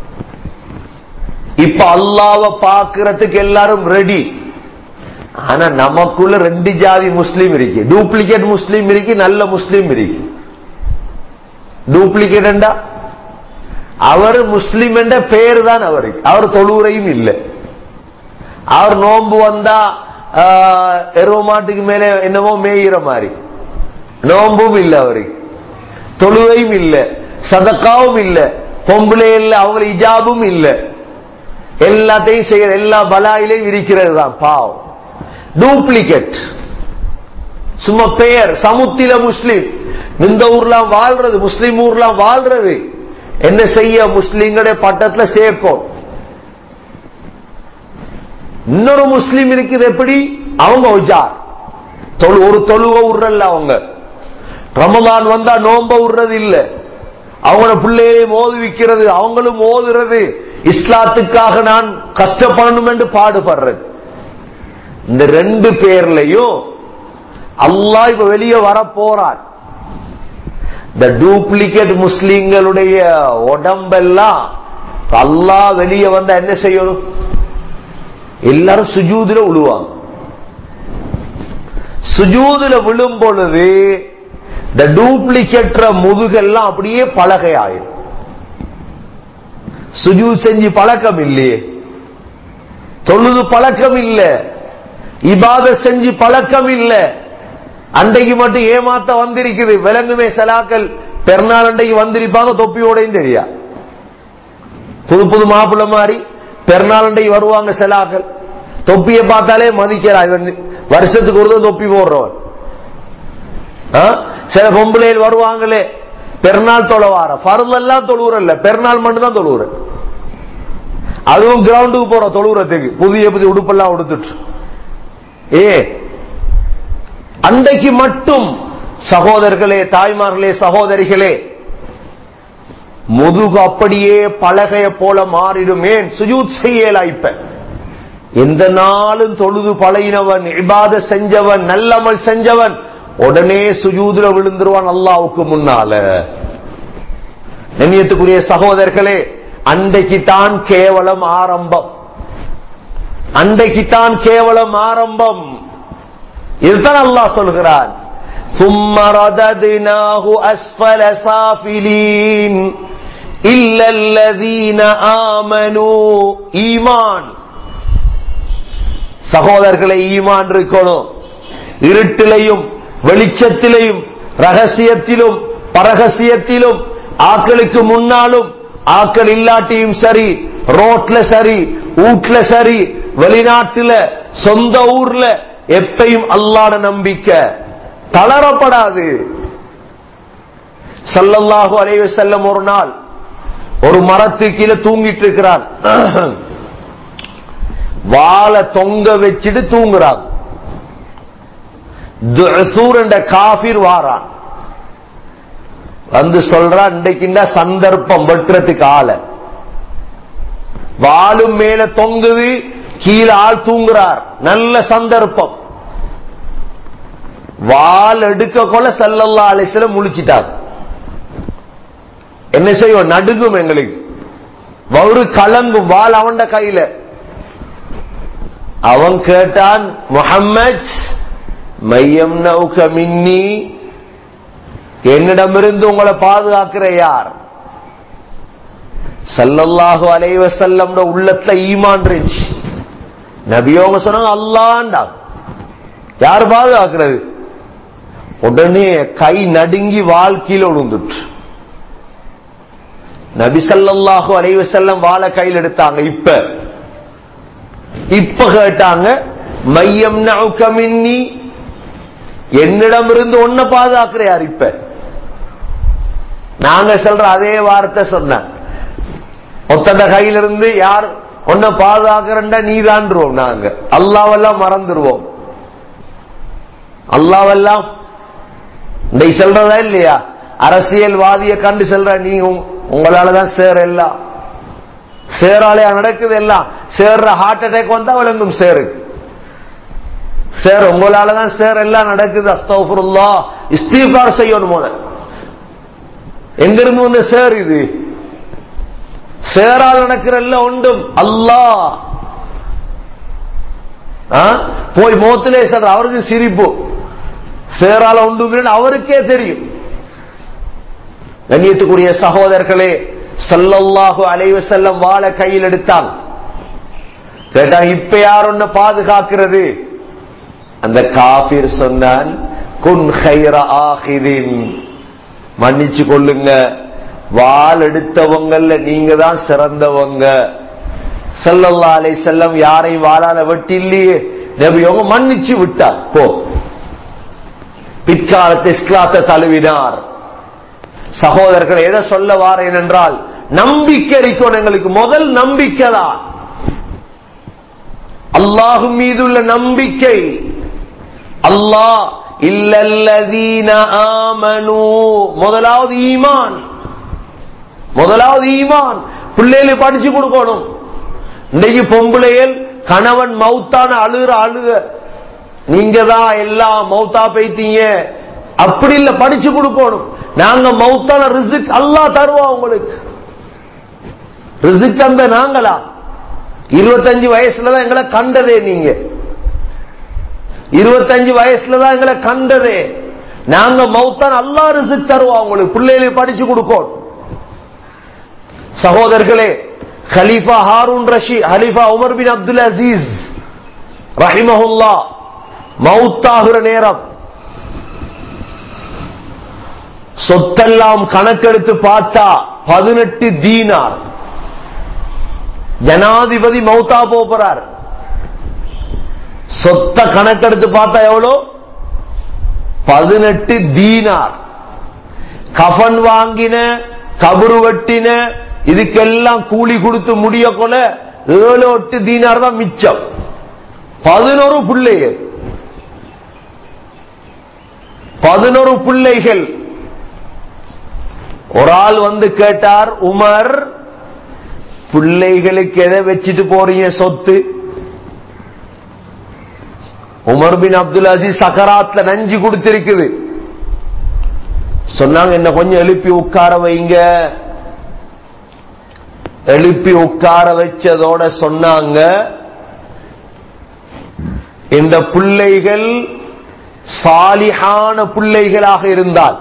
இப்ப அல்லாஹ்வ பார்க்கிறதுக்கு எல்லாரும் ரெடி. ஆனா நமக்குள்ள ரெண்டு ஜாதி முஸ்லீம் இருக்கு. டூப்ளிகேட் முஸ்லீம் இருக்கு, நல்ல முஸ்லீம் இருக்கு. டூப்ளிகேட் என்றா அவர் முஸ்லீம் என்ற பெயர் தான் அவருக்கு, அவர் தொழுவுறையும் இல்லை. அவர் நோன்பு வந்தா எருவ மாட்டுக்கு மேல என்னமோ மேயிற மாதிரி, நோன்பும் இல்லை அவருக்கு, தொழுவையும் இல்லை, சதக்காவும் இல்லை, பொம்பளை இல்ல, அவங்க இஜாபும் இல்ல, எல்லாத்தையும் செய்யற, எல்லா பலாயிலையும் இருக்கிறது தான். பாவம், டூப்ளிகேட், சும்மா பெயர். சமுத்தில முஸ்லிம், இந்த ஊர்லாம் வாழ்றது, முஸ்லிம் ஊர்லாம் வாழ்றது, என்ன செய்ய முஸ்லிம்களுடைய பட்டத்துல சேர்க்கும். இன்னொரு முஸ்லிம் இருக்குது, எப்படி அவங்க உஜார், ஒரு தொழுவ விடுறல்ல, அவங்க ரமலான் வந்தா நோம்ப விடுறது இல்ல, அவங்களோட பிள்ளையை ஓதுவிக்கிறது, அவங்களும் ஓதுறது, இஸ்லாத்துக்காக நான் கஷ்டப்படணும் என்று பாடுபடுறது. இந்த ரெண்டு பேர்லயும் அல்லாஹ் இப்ப வெளியே வர போறான். இந்த டூப்ளிகேட் முஸ்லிம்களுடைய உடம்பெல்லாம் அல்லாஹ் வெளியே வந்தா என்ன செய்யணும்? எல்லாரும் சுஜூதுல விழுவாங்க. சுஜூதுல விழும் பொழுது இந்த டூப்ளிகேட் முதுகெல்லாம் அப்படியே பலகையாயும். சுஜூத் செஞ்சு பழக்கம் இல்லையே, தொழுது பழக்கம் இல்ல, இபாதத் செஞ்சு பழக்கம் இல்ல, அன்றைக்கு மட்டும் ஏமாத்த வந்திருக்குது. விலங்குமே சலாக்கள் பெருநாள் அன்றைக்கு வந்திருப்பாங்க, தொப்பியோடையும் தெரியா. புது புது மாப்பிள்ள மாதிரி பெருநாள் அன்றைக்கு வருவாங்க சலாக்கள், தொப்பியை பார்த்தாலே மதிக்கிறா, இவன் வருஷத்துக்கு ஒரு தொப்பி போடுறவன். சில பொம்பளையில் வருவாங்களே பெருநாள் தொழவார, பருவெல்லாம் தொழுவுறல்ல, பெருநாள் மட்டும் தான் தொழுவுற. அதுவும் கிரவுண்டுக்கு போற தொழுவுறதுக்கு புதிய புதிய உடுப்பெல்லாம் உடுத்துட்டு. அன்றைக்கு மட்டும் சகோதரர்களே, தாய்மார்களே, சகோதரிகளே, முதுகு அப்படியே பலகைய போல மாறிடும். ஏன் சுஜூத் செய்யல? இப்ப எந்த நாளும் தொழுது பழகினவன், இபாதத் செஞ்சவன், நல்லமல் செஞ்சவன் உடனே சுஜூதுல விழுந்துருவான் அல்லாஹ்வுக்கு முன்னால. கண்ணியத்துக்குரிய சகோதரர்களே, அன்றைக்குத்தான் கேவலம் ஆரம்பம், அன்றைக்குத்தான் கேவலம் ஆரம்பம். இதுதான் அல்லாஹ் சொல்கிறான், ثُمَّ رَدَدْنَاهُ أَسْفَلَ سَافِلِينَ إِلَّا الَّذِينَ آمَنُوا. ஈமான் சகோதரர்களை, ஈமான் இருக்கணும். இருட்டிலையும் வெளிச்சத்திலையும், ரகசியத்திலும் பரகசியத்திலும், ஆக்களுக்கு முன்னாலும் ஆக்கள் இல்லாட்டியும் சரி, ரோட்ல சரி, வீட்ல சரி, வெளிநாட்டுல, சொந்த ஊர்ல, எப்பையும் அல்லாஹ்வுடைய நம்பிக்கை தளரப்படாது. ஸல்லல்லாஹு அலைஹி வஸல்லம் ஒரு நாள் ஒரு மரத்துக்கு கீழே தூங்கிட்டு இருக்கிறான். வாளை தொங்க வச்சுட்டு தூங்குறான். துஅசூர் என்ற காஃபிர் வாரான், வந்து சொல்றான், இன்றைக்கு சந்தர்ப்பம் வெட்டுறதுக்கு ஆள, வாளும் மேல தொங்குது, கீழே ஆள் தூங்குறார், நல்ல சந்தர்ப்பம். வால் எடுக்க கொள்ள ஸல்லல்லாஹு அலைஹி வஸல்லம் முழிச்சிட்டார். என்ன செய்வோம்? நடுங்கும் எங்களுக்கு, வவுறு கலங்கும், வால் அவன் கையில. அவன் கேட்டான், முஹம்மத் மையம்னவுக மின்னி, என்னிடமிருந்து உங்களை பாதுகாக்கிற யார்? ஸல்லல்லாஹு அலைஹி வஸல்லம் உள்ளத்துல ஈமான் இருந்துச்சு. நபியோங்க சொன்னாங்க அல்லாஹ்டா, யார் பாதுகாக்கிறது? உடனே கை நடுங்கி வாழ்க்கையில விழுந்துட்டு நபி ஸல்லல்லாஹு அலைஹி வஸல்லம் வாளை கையில் எடுத்தாங்க. இப்ப கேட்டாங்க, மையம்னவுக மின்னி, என்னிடமிருந்து ஒன்ன பாதுகாக்கிற யார்? இப்ப நாங்க சொல்ற அதே வார்த்தை சொன்ன, ஒத்தண்ட கையிலிருந்து யார் ஒன்ன பாதுகாக்கிறா நீதான்ருவோம். நாங்க அல்லாஹ்வெல்லாம் மறந்துருவோம். அல்லாஹ்வெல்லாம் இன்னைக்கு சொல்றதா இல்லையா? அரசியல்வாதியை கண்டு சொல்ற, நீ உங்களாலதான் சேர் எல்லாம், சேராலையா நடக்குது எல்லாம், சேர்ற ஹார்ட் அட்டாக் வந்தா விளங்கும் சேருக்கு. சேர் உங்களாலதான் சேர் எல்லாம் நடக்குது. அஸ்தக்ஃபிருல்லாஹ், இஸ்திக்பார் செய்யணும். போத எங்கிருந்து வந்து சேர்? இது சேரால் நடக்கிற எல்லாம் ஒன்றும் அல்லாஹ். போய் மோத்திலே சொல்ற, அவருக்கு சிரிப்பு, சேரால ஒன்றும் அவருக்கே தெரியும். கண்ணியத்துக்குரிய சகோதரர்களே, ஸல்லல்லாஹு அலைஹி வஸல்லம் வாளை கையில் எடுத்தாங்க. கேட்டாங்க, இப்ப யார் ஒன்ன பாதுகாக்கிறது? அந்த காபிர் சொன்னான், குன் கைர ஆகிதின், மன்னிச்சு கொள்ளுங்க, வாள் எடுத்தவங்கல்ல நீங்க தான் சிறந்தவங்க. ஸல்லல்லாஹு அலைஹி வஸல்லம் யாரையும் வாளால வெட்டி இல்லையே, நபி அவங்க மன்னிச்சு விட்டார். போ, பிற்காலத்தை இஸ்லாத்தை தழுவினார். சகோதரர்கள், எதை சொல்ல வாரேன் என்றால், நம்பிக்கை இருக்கணும். எங்களுக்கு முதல் நம்பிக்கை தான், அல்லாஹ் மீது உள்ள நம்பிக்கை. அல்லாஹ் இல்லல்லதீன ஆமனூ, முதலாவது ஈமான். முதலாவது ஈமான். பிள்ளைகளை படிச்சு கொடுக்கணும். இன்றைக்கு பொம்பளைகள் கணவன் மௌத்தான அழுக, நீங்க தான் எல்லாம் மௌத்தா போயிட்டீங்க, அப்படி இல்ல, படிச்சு கொடுக்கணும். நாங்க மௌத்தான ரிஸ்க் அல்லாஹ் தருவா உங்களுக்கு. ரிஸ்க் அந்த நாங்களா 25 வயசுலதான் எங்களை கண்டதே, நீங்க 25 வயசுலதான் எங்களை கண்டதே. நாங்க மௌத்தான் அல்லாஹ் ரிஸ்க் தருவா உங்களுக்கு. பிள்ளைகளை படிச்சு கொடுக்கணும். சகோதரர்களே, கலீஃபா ஹாரூன் ரஷீத், ஹலீஃபா உமர் பின் அப்துல் அசீஸ் ரஹிமஹுல்லாஹ் மௌத்தாகிற நேரம் சொத்தெல்லாம் கணக்கெடுத்து பார்த்தா 18 தீனார். ஜனாதிபதி மௌத்தா போறார், சொத்த கணக்கெடுத்து பார்த்தா எவ்வளோ? 18 தீனார். கஃன் வாங்கின, கபரு வெட்டின, இதுக்கெல்லாம் கூலி கொடுத்து முடிய கொள்ள 7-8 தீனார் தான் மிச்சம். 11 பிள்ளைகள், 11 பிள்ளைகள். ஒரு ஆள் வந்து கேட்டார், உமர், பிள்ளைகளுக்கு எதை வச்சுட்டு போறீங்க சொத்து? உமர் பின் அப்துல் அசீஸ் சக்கராத்ல நஞ்சு கொடுத்திருக்குது. சொன்னாங்க, என்ன கொஞ்சம் எழுப்பி உட்கார வைங்க. எழுப்பி உட்கார வச்சதோட சொன்னாங்க, இந்த பிள்ளைகள் சாலிஹான பிள்ளைகளாக இருந்தால்,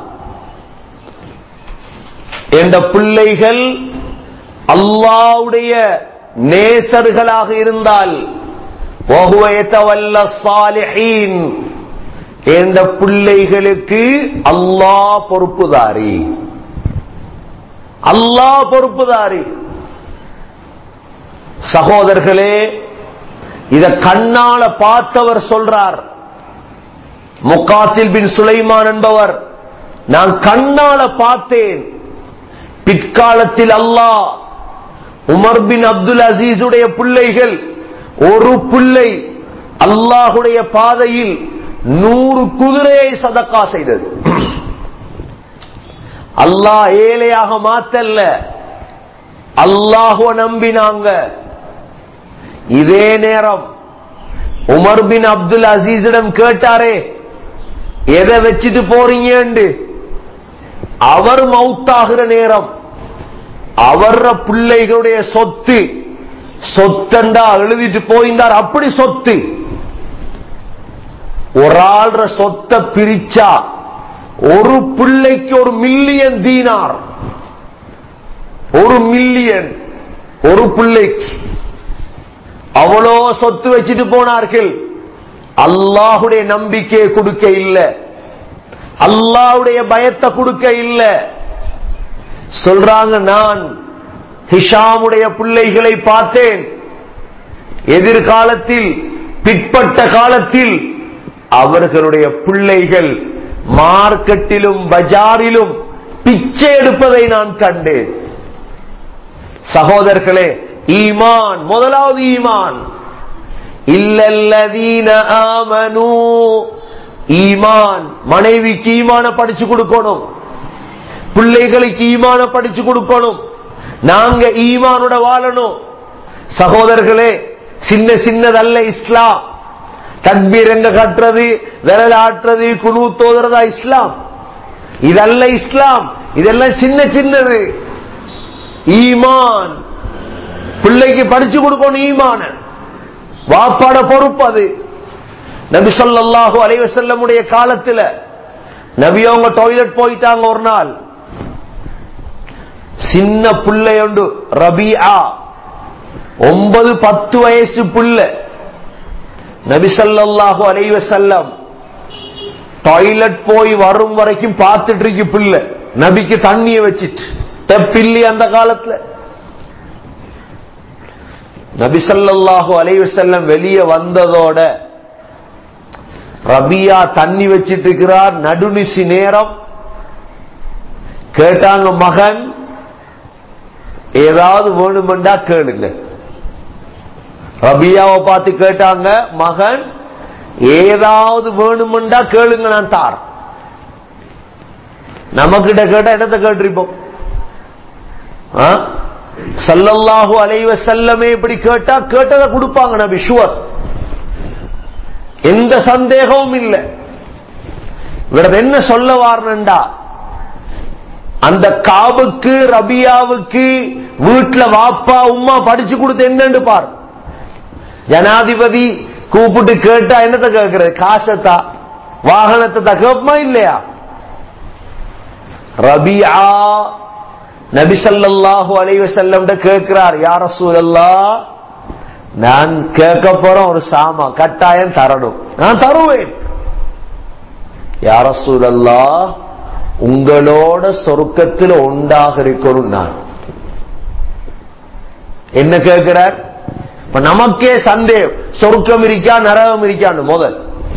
இந்த பிள்ளைகள் அல்லாஹ்வுடைய நேசர்களாக இருந்தால், வஹுவ யதவல்ல ஸாலிஹீன், இந்த பிள்ளைகளுக்கு அல்லாஹ் பொறுப்புதாரி. அல்லாஹ் பொறுப்புதாரி. சகோதரர்களே, இத கண்ணால பார்த்தவர் சொல்றார், முகாத்தில் பின் சுலைமான் என்பவர், நான் கண்ணால பார்த்தேன். பிற்காலத்தில் அல்லாஹ் உமர் பின் அப்துல் அசீஸுடைய பிள்ளைகள், ஒரு பிள்ளை அல்லாஹுடைய பாதையில் 100 குதிரையை சதக்கா செய்தது. அல்லாஹ் ஏழையாக மாத்தல்ல, அல்லாஹுவ நம்பினாங்க. இதே நேரம் உமர் பின் அப்துல் அசீஸிடம் கேட்டாரே, எதை வச்சுட்டு போறீங்க என்று. அவர் மௌத்தாகிற நேரம் அவர பிள்ளைகளுடைய சொத்து, சொத்தண்டா எழுதிட்டு போயிருந்தார். அப்படி சொத்து, ஒரு ஆள்ற சொத்தை பிரிச்சா ஒரு பிள்ளைக்கு 1 மில்லியன் தீனார். 1 மில்லியன் ஒரு பிள்ளைக்கு. அவ்வளோ சொத்து வச்சுட்டு போனார்கள். அல்லாஹுடைய நம்பிக்கையை கொடுக்க இல்லை, அல்லாஹ்வுடைய பயத்தை கொடுக்க இல்லை. சொல்றாங்க, நான் ஹிஷாமுடைய பிள்ளைகளை பார்த்தேன். எதிர்காலத்தில், பிற்பட்ட காலத்தில் அவர்களுடைய பிள்ளைகள் மார்க்கெட்டிலும் பஜாரிலும் பிச்சை எடுப்பதை நான் கண்டேன். சகோதரர்களே, ஈமான், முதலாவது ஈமான். இல்லல்லதீன ஆமனூ, ஈமான். மனைவிக்கு ஈமான படிச்சு கொடுக்கணும், பிள்ளைகளுக்கு ஈமான படிச்சு கொடுக்கணும். நாங்க ஈமானோட வாழணும். சகோதரர்களே, சின்ன சின்னதல்ல இஸ்லாம். தக்பீர் எங்க கட்டுறது, விரல் ஆட்டுறது, குனூத் ஓதுறதா இஸ்லாம்? இதல்ல இஸ்லாம். இதெல்லாம் சின்ன சின்னது. ஈமான் பிள்ளைக்கு படிச்சு கொடுக்கணும். ஈமான வாப்பாட பொறுப்பு அது. நபி ஸல்லல்லாஹு அலைஹி வஸல்லமுடைய காலத்துல நபி அவங்க டாய்லெட் போயிட்டாங்க. ஒரு நாள் சின்ன பிள்ளை உண்டு, ரபியா, 9-10 வயசு பிள்ளை. நபி ஸல்லல்லாஹு அலைஹி வஸல்லம் டாய்லெட் போய் வரும் வரைக்கும் பார்த்துட்டு இருக்கு பிள்ளை. நபிக்கு தண்ணியை வச்சிட்டு பில்லி அந்த காலத்துல. நபி ஸல்லல்லாஹு அலைஹி வஸல்லம் வெளியே வந்ததோட ரபியா தண்ணி வச்சிட்டு இருக்கிறார். நடுநிசி நேரம் கேட்டாங்க, மகன் ஏதாவது வேணுமெண்டா கேளுங்க. ரபியாவை பார்த்து கேட்டாங்க, மகன் ஏதாவது வேணுமெண்டா கேளுங்க, நான் தார். நமக்கிட்ட கேட்டா என்னத்தை கேட்டிருப்போம்? ஸல்லல்லாஹு அலைஹி வஸல்லமே இப்படி கேட்டா கேட்டதை கொடுப்பாங்க நபி, ஷுவர், எந்த சந்தேகமும் இல்லை. இவரது என்ன சொல்ல வாரண்டா, அந்த காபுக்கு ரபியாவுக்கு வீட்டுல வாப்பா உம்மா படிச்சு கொடுத்து என்னன்னு பார். ஜனாதிபதி கூப்பிட்டு கேட்டா என்னத்தை கேட்கிறது? காசத்தா வாகனத்தை கேட்பமா இல்லையா? ரபியா நபி ஸல்லல்லாஹு அலைஹி வஸல்லம் கேட்கிறார், யா ரசூலல்லாஹ், நான் கேட்க போறேன் ஒரு சாமான், கட்டாயம் தரணும், நான் தருவேன். யா ரசூலல்லாஹ், உங்களோட சொர்க்கத்தில் ஒன்றாக இருக்கணும். நான் என்ன கேட்கிறார்? இப்ப நமக்கே சந்தேகம், சொர்க்கம் இருக்கா நரகம் இருக்கான்னு. முதல்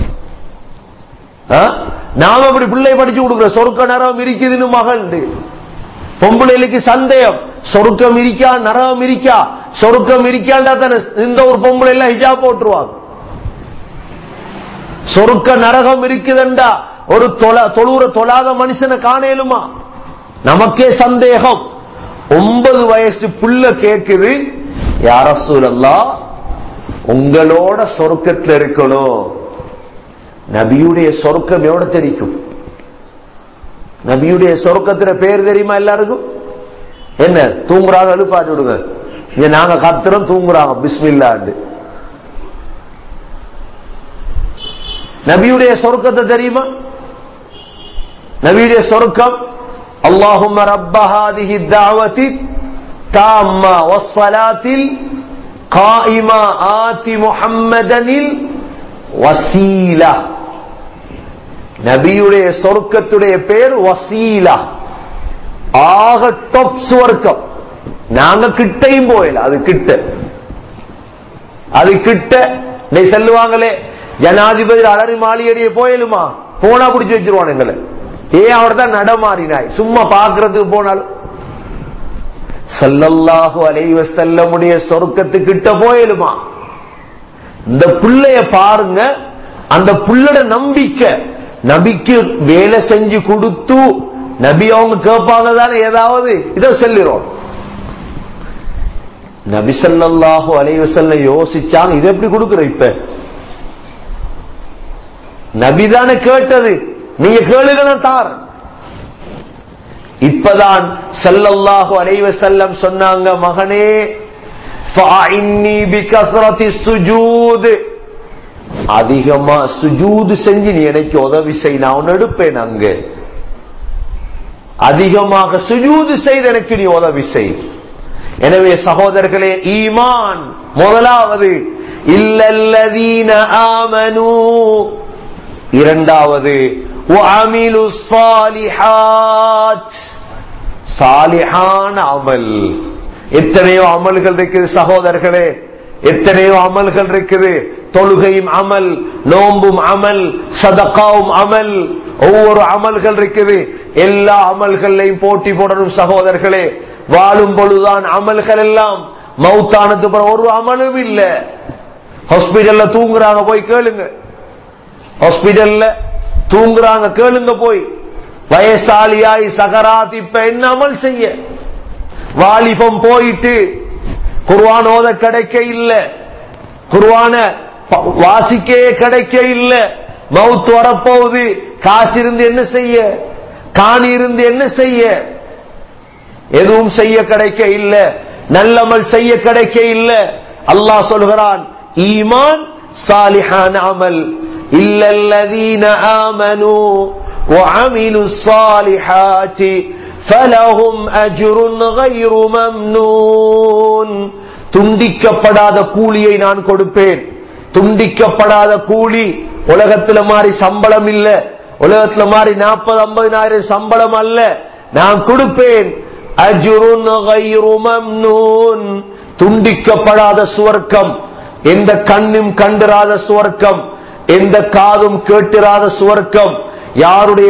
நாம இப்படி பிள்ளை படிச்சு கொடுக்கிற சொர்க்க நரகம் இருக்குதுன்னு மகள் பொம்பளைக்கு சந்தேகம், சொர்க்கம் இருக்கா நரகம் இருக்கா? சொர்க்கம் இருக்காண்டா தானே இந்த ஒரு பொம்பளை எல்லாம் ஹிஜாப் போட்டுருவாங்க. சொர்க்க நரகம் இருக்குதுண்டா ஒரு தொழாத மனுஷனை காணேலுமா? நமக்கே சந்தேகம். 9 வயசு புள்ள கேக்குது, யா ரசூலல்லாஹ், உங்களோட சொர்க்கத்தில் இருக்கணும். நபியுடைய சொர்க்கம் எவ்வளவு தெரியும்? நபியுடைய சொர்க்கத்துல பேர் தெரியுமா எல்லாருக்கும்? என்ன தூங்குறாங்க, எழுப்பாட்டி விடுங்க. இங்க நாங்க கத்துறோம், தூங்குறாங்க பிஸ்மில்லாண்டு. நபியுடைய சொர்க்கத்தை தெரியுமா? நபியுடைய சொர்க்கம், அல்லாஹும்ம ரப்ப ஹாதிஹி தஅவதி தாம்மா வஸ்ஸலாத்தில் காயிமா ஆதி முஹம்மதனில் வசீலா. நபியுடைய சொர்க்கத்துடைய பேர் வசீலா, ஆக டாப் சொர்க்கம். நாங்க கிட்டையும் போயல, அது கிட்ட, அது கிட்ட. நீ சொல்லுவாங்களே, ஜனாதிபதி அலறி மாளிகையே போயலுமா? போனா பிடிச்சு வச்சிருவான் எங்களை. ஏன் அவர் தான் நடமாறினாய், சும்மா பாக்குறதுக்கு போனாலும். ஸல்லல்லாஹு அலைஹி வஸல்லமுடைய சொர்க்கத்துக்கிட்ட போயலுமா? இந்த புள்ளைய பாருங்க, அந்த புள்ளட நம்பிக்கை. நபிக்கு வேலை செஞ்சு கொடுத்து நபி அவங்க கேட்பாங்க தானே ஏதாவது, இதை சொல்லிடும். நபி ஸல்லல்லாஹு அலைஹி வஸல்லம் யோசிச்சாங்க, இதை எப்படி கொடுக்குற? இப்ப நபி தானே கேட்டது, நீங்க கேளுங்க தார். இப்பதான் ஸல்லல்லாஹு அலைஹி வஸல்லம் சொன்னாங்க, மகனே ஃபஅஇன்னி பிகஸ்ரத்தி சுஜூத், அதிகமா சுஜூது செஞ்சு நீ எனக்கு உதவி செய், நான் உன்னை எடுப்பேன். அங்க அதிகமாக சுஜூது செய்து எனக்கு நீ உதவி செய். எனவே சகோதரர்களே, ஈமான் முதலாவது, இல்லல்லதீன ஆமனூ இரண்டாவது, வஅமிலுஸ் ஸாலிஹாத் சாலிஹான அமல். எத்தனையோ அமல்கள் இருக்குது சகோதரர்களே, எத்தனையோ அமல்கள் இருக்குது. தொழுகையும் அமல், நோம்பும் அமல், சதகாவும் அமல், ஒவ்வொரு அமல்கள் இருக்குது. எல்லா அமல்களையும் போட்டி போடணும் சகோதரர்களே. வாழும் பொழுதுதான் அமல்கள் எல்லாம், மௌத்தானது ஒரு அமலும் இல்ல. ஹாஸ்பிடல்ல தூங்குறாங்க, போய் கேளுங்க. ஹாஸ்பிடல்ல தூங்குறாங்க, கேளுங்க போய். வயசாலியாய் சகராத், இப்ப என்ன அமல் செய்ய? வாலிபம் போயிட்டு குர்ஆன் ஓத கிடைக்க இல்ல, குர்ஆன வாசிக்கே கிடைக்க இல்ல, மவுத் வரப்போகுது, காசு இருந்து என்ன செய்ய, காணி இருந்து என்ன செய்ய? எதுவும் செய்ய கிடைக்க இல்ல, நல்லமல் செய்ய கிடைக்க இல்ல. அல்லாஹ் சொல்கிறான், ஈமான் சாலிஹான அமல், இல்லல்லதீன ஆமனூ வஅமிலுஸ் ஸாலிஹாத்தி ஃபலஹும் அஜ்ருன் கைரு மம்னூன். துண்டிக்கப்படாத கூலியை நான் கொடுப்பேன். துண்டிக்கப்படாத கூலி உலகத்துல மாதிரி சம்பளம் இல்ல, உலகத்துல மாதிரி 40-50 சம்பளம் அல்ல, நான் கொடுப்பேன். அஜ்ருன் கைரு மம்னூன், துண்டிக்கப்படாத சுவர்க்கம், எந்த கண்ணும் கண்டிராத சுவர்க்கம், எந்த காதும் கேட்டிராத சுவர்க்கம், யாருடைய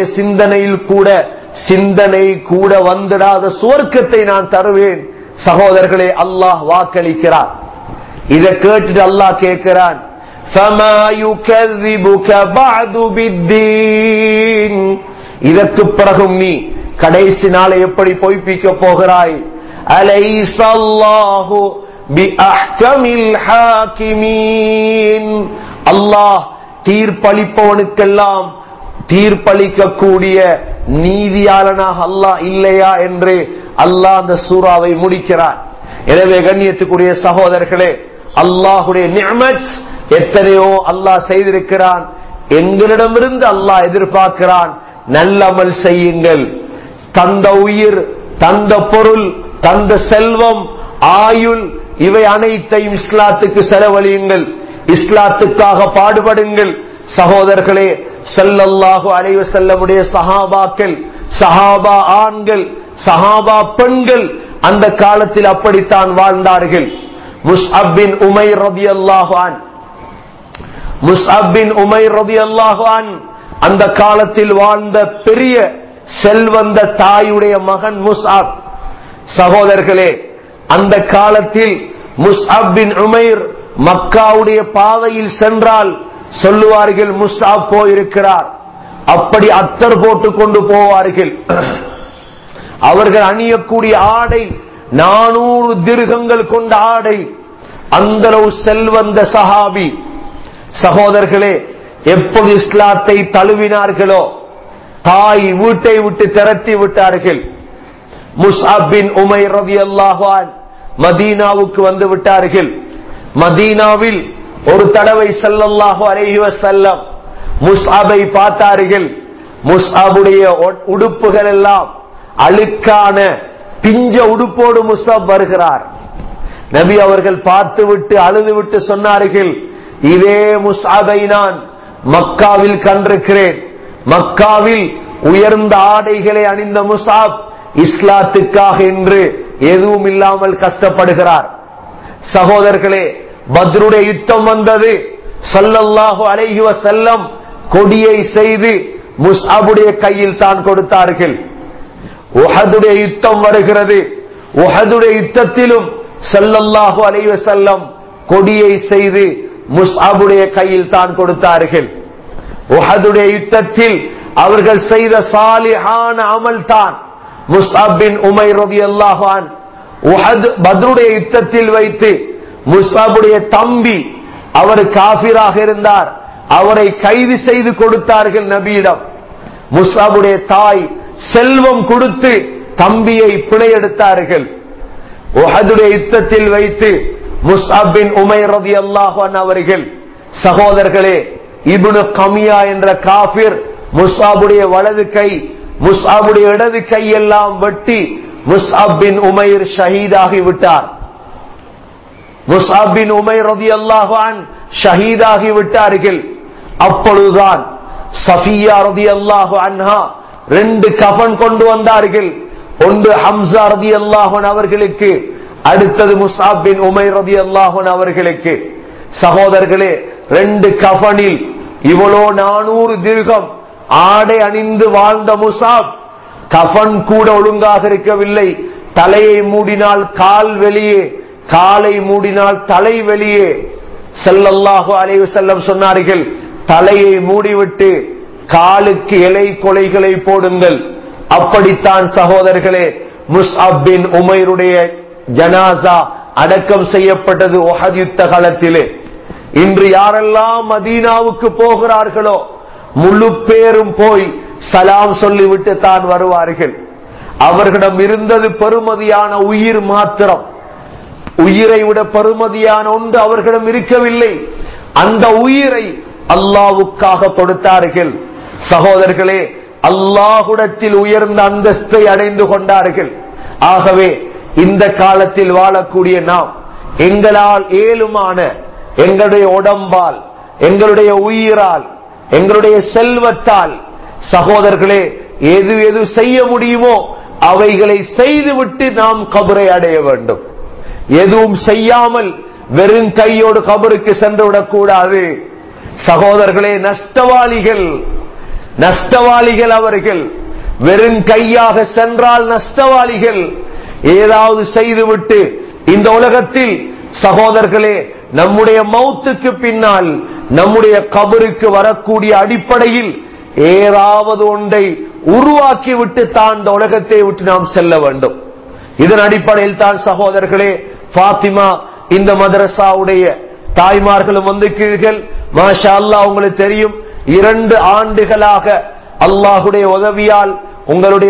சிந்தனை கூட வந்துடாத சுவர்க்கத்தை நான் தருவேன். சகோதரர்களே, அல்லாஹ் வாக்களிக்கிறார். இதை கேட்டுட்டு அல்லாஹ் கேட்கிறான், فَمَا يُكَذِّبُكَ بَعْدُ بِالدِّينِ, இதற்கு பிறகும் நீ கடைசி நாளை எப்படி பொய்ப்பிக்க போகிறாய்? أَلَيْسَ اللَّهُ بِأَحْكَمِ الْحَاكِمِينَ, அல்லாஹ் தீர்ப்பளிப்பவனுக்கெல்லாம் தீர்ப்பளிக்கக்கூடிய நீதியாளனாக அல்லாஹ் இல்லையா என்று அல்லாஹ் அந்த சூராவை முடிக்கிறார். எனவே கண்ணியத்துக்குரிய சகோதரர்களே, அல்லாஹுடைய நிஅமத் எத்தனையோ அல்லாஹ் செய்திருக்கிறான். எங்களிடமிருந்து அல்லாஹ் எதிர்பார்க்கிறான், நல்லமல் செய்யுங்கள். தந்த உயிர், தந்த பொருள், தந்த செல்வம், ஆயுள், இவை அனைத்தையும் இஸ்லாத்துக்கு செலவழியுங்கள், இஸ்லாத்துக்காக பாடுபடுங்கள். சகோதரர்களே, ஸல்லல்லாஹு அலைஹி வஸல்லமுடைய சஹாபாக்கள், சஹாபா ஆண்கள், சஹாபா பெண்கள் அந்த காலத்தில் அப்படித்தான் வாழ்ந்தார்கள். முஸ்அப் பின் உமைர் ரலியல்லாஹு அன்ஹு, முஸ்அப் பின் உமைர் ரலியல்லாஹு அன்ஹு அந்த காலத்தில் வாழ்ந்த பெரிய செல்வந்த தாயுடைய மகன் முஸ்அப். சகோதரர்களே, அந்த காலத்தில் முஸ்அப் பின் உமைர் மக்காவுடைய பாதையில் சென்றால் சொல்லுவார்கள், முஸ்அப் போயிருக்கிறார். அப்படி அத்தர் போட்டு கொண்டு போவார்கள். அவர்கள் அணியக்கூடிய ஆடை 400 திர்ஹங்கள் கொண்ட ஆடை. அந்த செல்வந்த சஹாபி. சகோதரர்களே, எப்போது இஸ்லாத்தை தழுவினார்களோ தாய் வீட்டை விட்டு திரட்டி விட்டார்கள். முஸ்அப் பின் உமைர் ரலியல்லாஹு அன்ஹு மதீனாவுக்கு வந்து விட்டார்கள். மதீனாவில் ஒரு தடவை ஸல்லல்லாஹு அலைஹி வஸல்லம் முஸ்அபை பார்த்தார்கள். முஸ்அபுடைய உடுப்புகள் எல்லாம் அழுக்கான பிஞ்ச உடுப்போடு முஸ்அப் வருகிறார். நபி அவர்கள் பார்த்துவிட்டு அழுதுவிட்டு சொன்னார்கள், இதே முஸ்அபை நான் மக்காவில் கண்டிருக்கிறேன். மக்காவில் உயர்ந்த ஆடைகளை அணிந்த முஸ்அப் இஸ்லாத்துக்காக என்று எதுவும் இல்லாமல் கஷ்டப்படுகிறார். சகோதரர்களே, பத்ருடைய யுத்தம் வந்தது. ஸல்லல்லாஹு அலைஹி வஸல்லம் கொடியை செய்து முஸ்அபுடைய கையில் தான் கொடுத்தார்கள். உஹதுடைய யுத்தம் வருகிறது. உஹதுடைய யுத்தத்திலும் ஸல்லல்லாஹு அலைஹி வஸல்லம் கொடியை செய்து முஸ்அபுடைய கையில் தான் கொடுத்தார்கள். உஹதுடைய யுத்தத்தில் அவர்கள் செய்த சாலிஹான அமல் தான் முஸ்அப் பின் உமைர் ரலியல்லாஹு அன்ஹு உஹத் பத்ருடைய யுத்தத்தில் வைத்து முஸ்அபுடைய தம்பி, அவர் காஃபிராக இருந்தார், அவரை கைது செய்து கொடுத்தார்கள் நபியிடம். முஸ்அபுடைய தாய் செல்வம் கொடுத்து தம்பியை பிணையெடுத்தார்கள். உஹதுடைய யுத்தத்தில் வைத்து முஸ்அப் பின் உமைர் ரலியல்லாஹு அன்ஹு அவர்கள், சகோதரர்களே, இப்னு கமியா என்ற காஃபிர் முஸ்அபுடைய வலது கை, முஸ்அபுடைய இடது கை எல்லாம் வெட்டி முஸ்அப் பின் உமைர் ஷஹீதாகி விட்டார். முஸ்அப் பின் உமைர் ரலியல்லாஹு அன்ஹு ஷஹீதாகி விட்டார்கள். அப்பொழுதுதான் சஃபியா ரலியல்லாஹு அன்ஹா 2 கஃன் கொண்டு வந்தார்கள். ஒன்று ஹம்ஸா ரலியல்லாஹு அன்ஹு அவர்களுக்கு, அடுத்தது முஸ்அப் பின் உமைர் ரலியல்லாஹு அன்ஹு அவர்களுக்கு. சகோதரர்களே, 2 கஃனில் இவ்வளோ 400 திர்ஹம் ஆடை அணிந்து வாழ்ந்த முஸ்அப் கஃன் கூட ஒழுங்காக இருக்கவில்லை. தலையை மூடினால் கால் வெளியே, காலை மூடினால் தலை வெளியே. ஸல்லல்லாஹு அலைஹி வஸல்லம் சொன்னார்கள், தலையை மூடிவிட்டு காலுக்கு இலை கொலைகளை போடுங்கள். அப்படித்தான் சகோதரர்களே முஸ்அப் பின் உமைருடைய ஜனாசா அடக்கம் செய்யப்பட்டது உஹத் யுத்த காலத்திலே. இன்று யாரெல்லாம் மதீனாவுக்கு போகிறார்களோ முழு பேரும் போய் சலாம் சொல்லிவிட்டு தான் வருவார்கள். அவர்களிடம் இருந்தது பெருமதியான உயிர் மாத்திரம். உயிரை விட பெருமதியான ஒன்று அவர்களிடம் இருக்கவில்லை. அந்த உயிரை அல்லாஹ்வுக்காக கொடுத்தார்கள். சகோதரர்களே, அல்லாஹ்விடத்தில் உயர்ந்த அந்தஸ்தை அடைந்து கொண்டார்கள். ஆகவே இந்த காலத்தில் வாழக்கூடிய நாம் எங்களால் ஏழுமான, எங்களுடைய உடம்பால், எங்களுடைய உயிரால், எங்களுடைய செல்வத்தால், சகோதரர்களே, எது எது செய்ய முடியுமோ அவைகளை செய்துவிட்டு நாம் கபரை அடைய வேண்டும். எதுவும் செய்யாமல் வெறும் கையோடு கபருக்கு சென்று விடக்கூடாது. சகோதரர்களே, நஷ்டவாளிகள் அவர்கள். வெறும் கையாக சென்றால் நஷ்டவாளிகள். ஏதாவது செய்துவிட்டு இந்த உலகத்தில் சகோதரர்களே, நம்முடைய மௌத்துக்கு பின்னால் நம்முடைய கபருக்கு வரக்கூடிய அடிப்படையில் ஏதாவது ஒன்றை உருவாக்கிவிட்டு தான் இந்த உலகத்தை விட்டு நாம் செல்ல வேண்டும். இதன் அடிப்படையில் தான் சகோதரர்களே, ஃபாத்திமா இந்த மதரசாவுடைய தாய்மார்களும் வந்திருக்கிறீர்கள். மாஷா அல்லாஹ், உங்களுக்கு தெரியும் 2 ஆண்டுகளாக அல்லாஹுடைய உதவியால் உங்களுடைய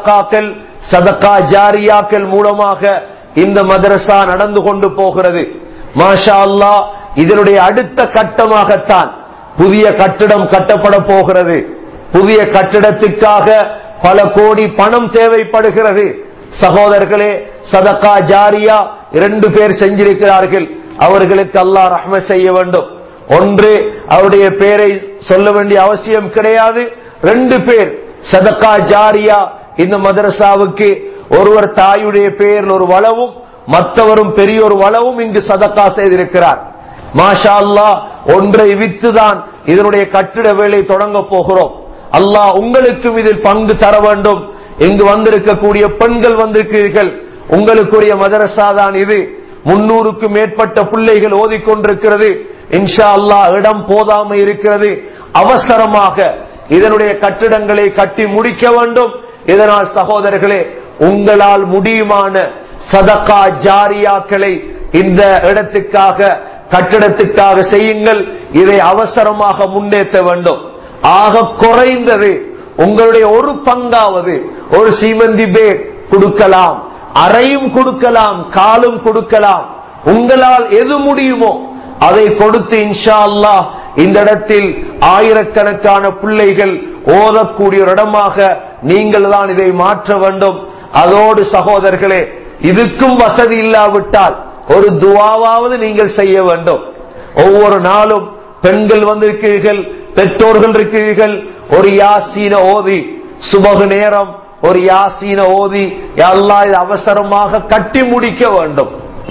சதகா ஜாரியாக்கள் மூலமாக இந்த மதரசா நடந்து கொண்டு போகிறது. மாஷா அல்லாஹ், இதனுடைய அடுத்த கட்டமாகத்தான் புதிய கட்டிடம் கட்டப்பட போகிறது. புதிய கட்டிடத்துக்காக பல கோடி பணம் தேவைப்படுகிறது. சகோதரர்களே, சதகா ஜாரியா 2 பேர் செஞ்சிருக்கிறார்கள். அவர்களுக்கு அல்லாஹ் ரஹ்மத் செய்ய வேண்டும். ஒன்று, அவருடைய பெயரை சொல்ல வேண்டிய அவசியம் கிடையாது. 2 பேர் சதகா ஜாரியா இந்த மதரசாவுக்கு, ஒருவர் தாயுடைய பெயரில் ஒரு வளவும், மற்றவரும் பெரிய ஒரு வளவும் இங்கு சதகா செய்திருக்கிறார். மாஷா அல்லாஹ், ஒன்றை வித்துதான் இதனுடைய கட்டிட வேலை தொடங்க போகிறோம். அல்லாஹ் உங்களுக்கும் இதில் பங்கு தர வேண்டும். இங்கு வந்திருக்கக்கூடிய பெண்கள் வந்திருக்கிறீர்கள், உங்களுக்குரிய மதரசா தான் இது. 300க்கும் மேற்பட்ட பிள்ளைகள் ஓதிக்கொண்டிருக்கிறது. இன்ஷா அல்லாஹ் இடம் போதாம இருக்கிறது. அவசரமாக இதனுடைய கட்டிடங்களை கட்டி முடிக்க வேண்டும். இதனால் சகோதரர்களே, உங்களால் முடியுமான சதகா ஜாரியாக்களை இந்த இடத்துக்காக, கட்டிடத்துக்காக செய்யுங்கள். இதை அவசரமாக முன்னேற்ற வேண்டும். ஆக குறைந்தது உங்களுடைய ஒரு பங்காவது, ஒரு சீமந்தி பேக் கொடுக்கலாம், அறையும் கொடுக்கலாம், காலும் கொடுக்கலாம். உங்களால் எது முடியுமோ அதை கொடுத்து இன்ஷா அல்லாஹ் இந்த இடத்தில் ஆயிரக்கணக்கான பிள்ளைகள் ஓதக்கூடிய ஒரு இடமாக நீங்கள் தான் இதை மாற்ற வேண்டும். அதோடு சகோதரர்களே, இதுக்கும் வசதி இல்லாவிட்டால் ஒரு துஆவாவது நீங்கள் செய்ய வேண்டும். ஒவ்வொரு நாளும் பெண்கள் வந்திருக்கிறீர்கள், பெற்றோர்கள் இருக்கிறீர்கள், ஒரு யாசீன ஓதி, சுபஹ் நேரம் ஒரு யாசீன ஓதி, யா அல்லாஹ் இது அவசரமாக கட்டி முடிக்க வேண்டும்,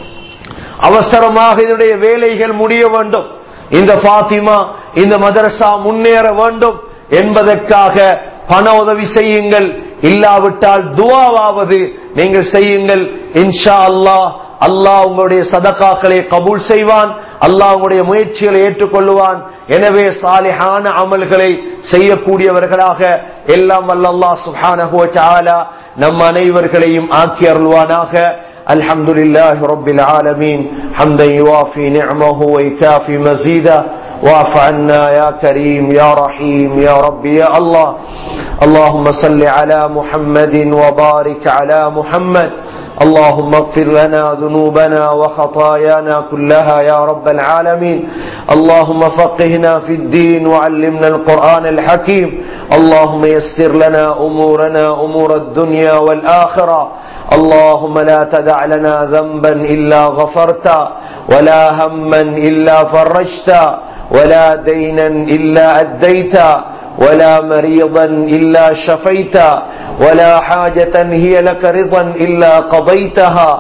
அவசரமாக இதனுடைய வேலைகள் முடிய வேண்டும், இந்த ஃபாத்திமா இந்த மதரசா முன்னேற வேண்டும் என்பதற்காக பண உதவி செய்யுங்கள். இல்லாவிட்டால் துஆவாவது நீங்கள் செய்யுங்கள். இன்ஷா அல்லாஹ் அல்லாஹ் உங்களுடைய சதகாக்களை கபூல் செய்வான். அல்லாஹ் உங்களுடைய முயற்சிகளை ஏற்றுக்கொள்வான். எனவே சாலிஹான அமல்களை செய்யக்கூடியவர்களாக எல்லாம் வல்ல அல்லாஹ் சுப்ஹானஹு வ தஆலா நம் அனைவர்களையும் ஆக்கி அருள்வானாக. அல்ஹம்துலில்லாஹி ரப்பில் ஆலமீன் ஹம்தன் யுவாஃபி நிஅமஹு வ யுகாஃபி மஸீதா واعف عنا يا كريم يا رحيم يا ربي يا الله. اللهم صل على محمد وبارك على محمد. اللهم اغفر لنا ذنوبنا وخطايانا كلها يا رب العالمين. اللهم فقهنا في الدين وعلمنا القرآن الحكيم. اللهم يسر لنا أمورنا أمور الدنيا والآخرة. اللهم لا تدع لنا ذنبا إلا غفرته ولا هما إلا فرجته ولا دينا إلا أديته ولا مريضا إلا شفيته ولا حاجة هي لك رضا إلا قضيتها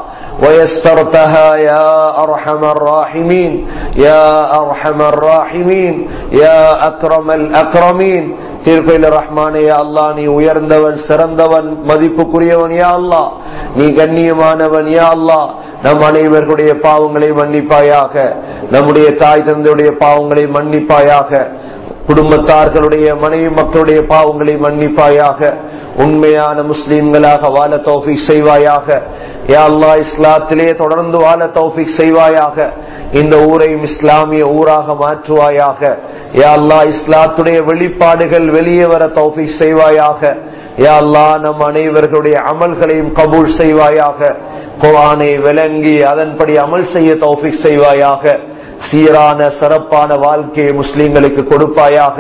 ويسرتها يا أرحم الراحمين يا أرحم الراحمين يا أكرم الأكرمين. தீர்ப்பையில் ரஹ்மானே, யா அல்லாஹ் நீ உயர்ந்தவன், சிறந்தவன், மதிப்புக்குரியவன். யா அல்லாஹ் நீ கண்ணியமானவன். யா அல்லாஹ் நம் அனைவர்களுடைய பாவங்களை மன்னிப்பாயாக, நம்முடைய தாய் தந்தையுடைய பாவங்களை மன்னிப்பாயாக, குடும்பத்தார்களுடைய மனைவி மக்களுடைய பாவங்களை மன்னிப்பாயாக, உண்மையான முஸ்லிம்களாக வாழ தௌஃபீக் செய்வாயாக. யா அல்லாஹ் இஸ்லாத்திலே தொடர்ந்து வாழ தௌஃபீக் செய்வாயாக. இந்த ஊரையும் இஸ்லாமிய ஊராக மாற்றுவாயாக. யா அல்லாஹ் இஸ்லாத்துடைய வெளிப்பாடுகள் வெளியே வர தௌஃபீக் செய்வாயாக. யா அல்லாஹ் நம் அனைவர்களுடைய அமல்களையும் கபூல் செய்வாயாக. குர்ஆனை விளங்கி அதன்படி அமல் செய்ய தௌஃபீக் செய்வாயாக. சீரான சிறப்பான வாழ்க்கையை முஸ்லிம்களுக்கு கொடுப்பாயாக.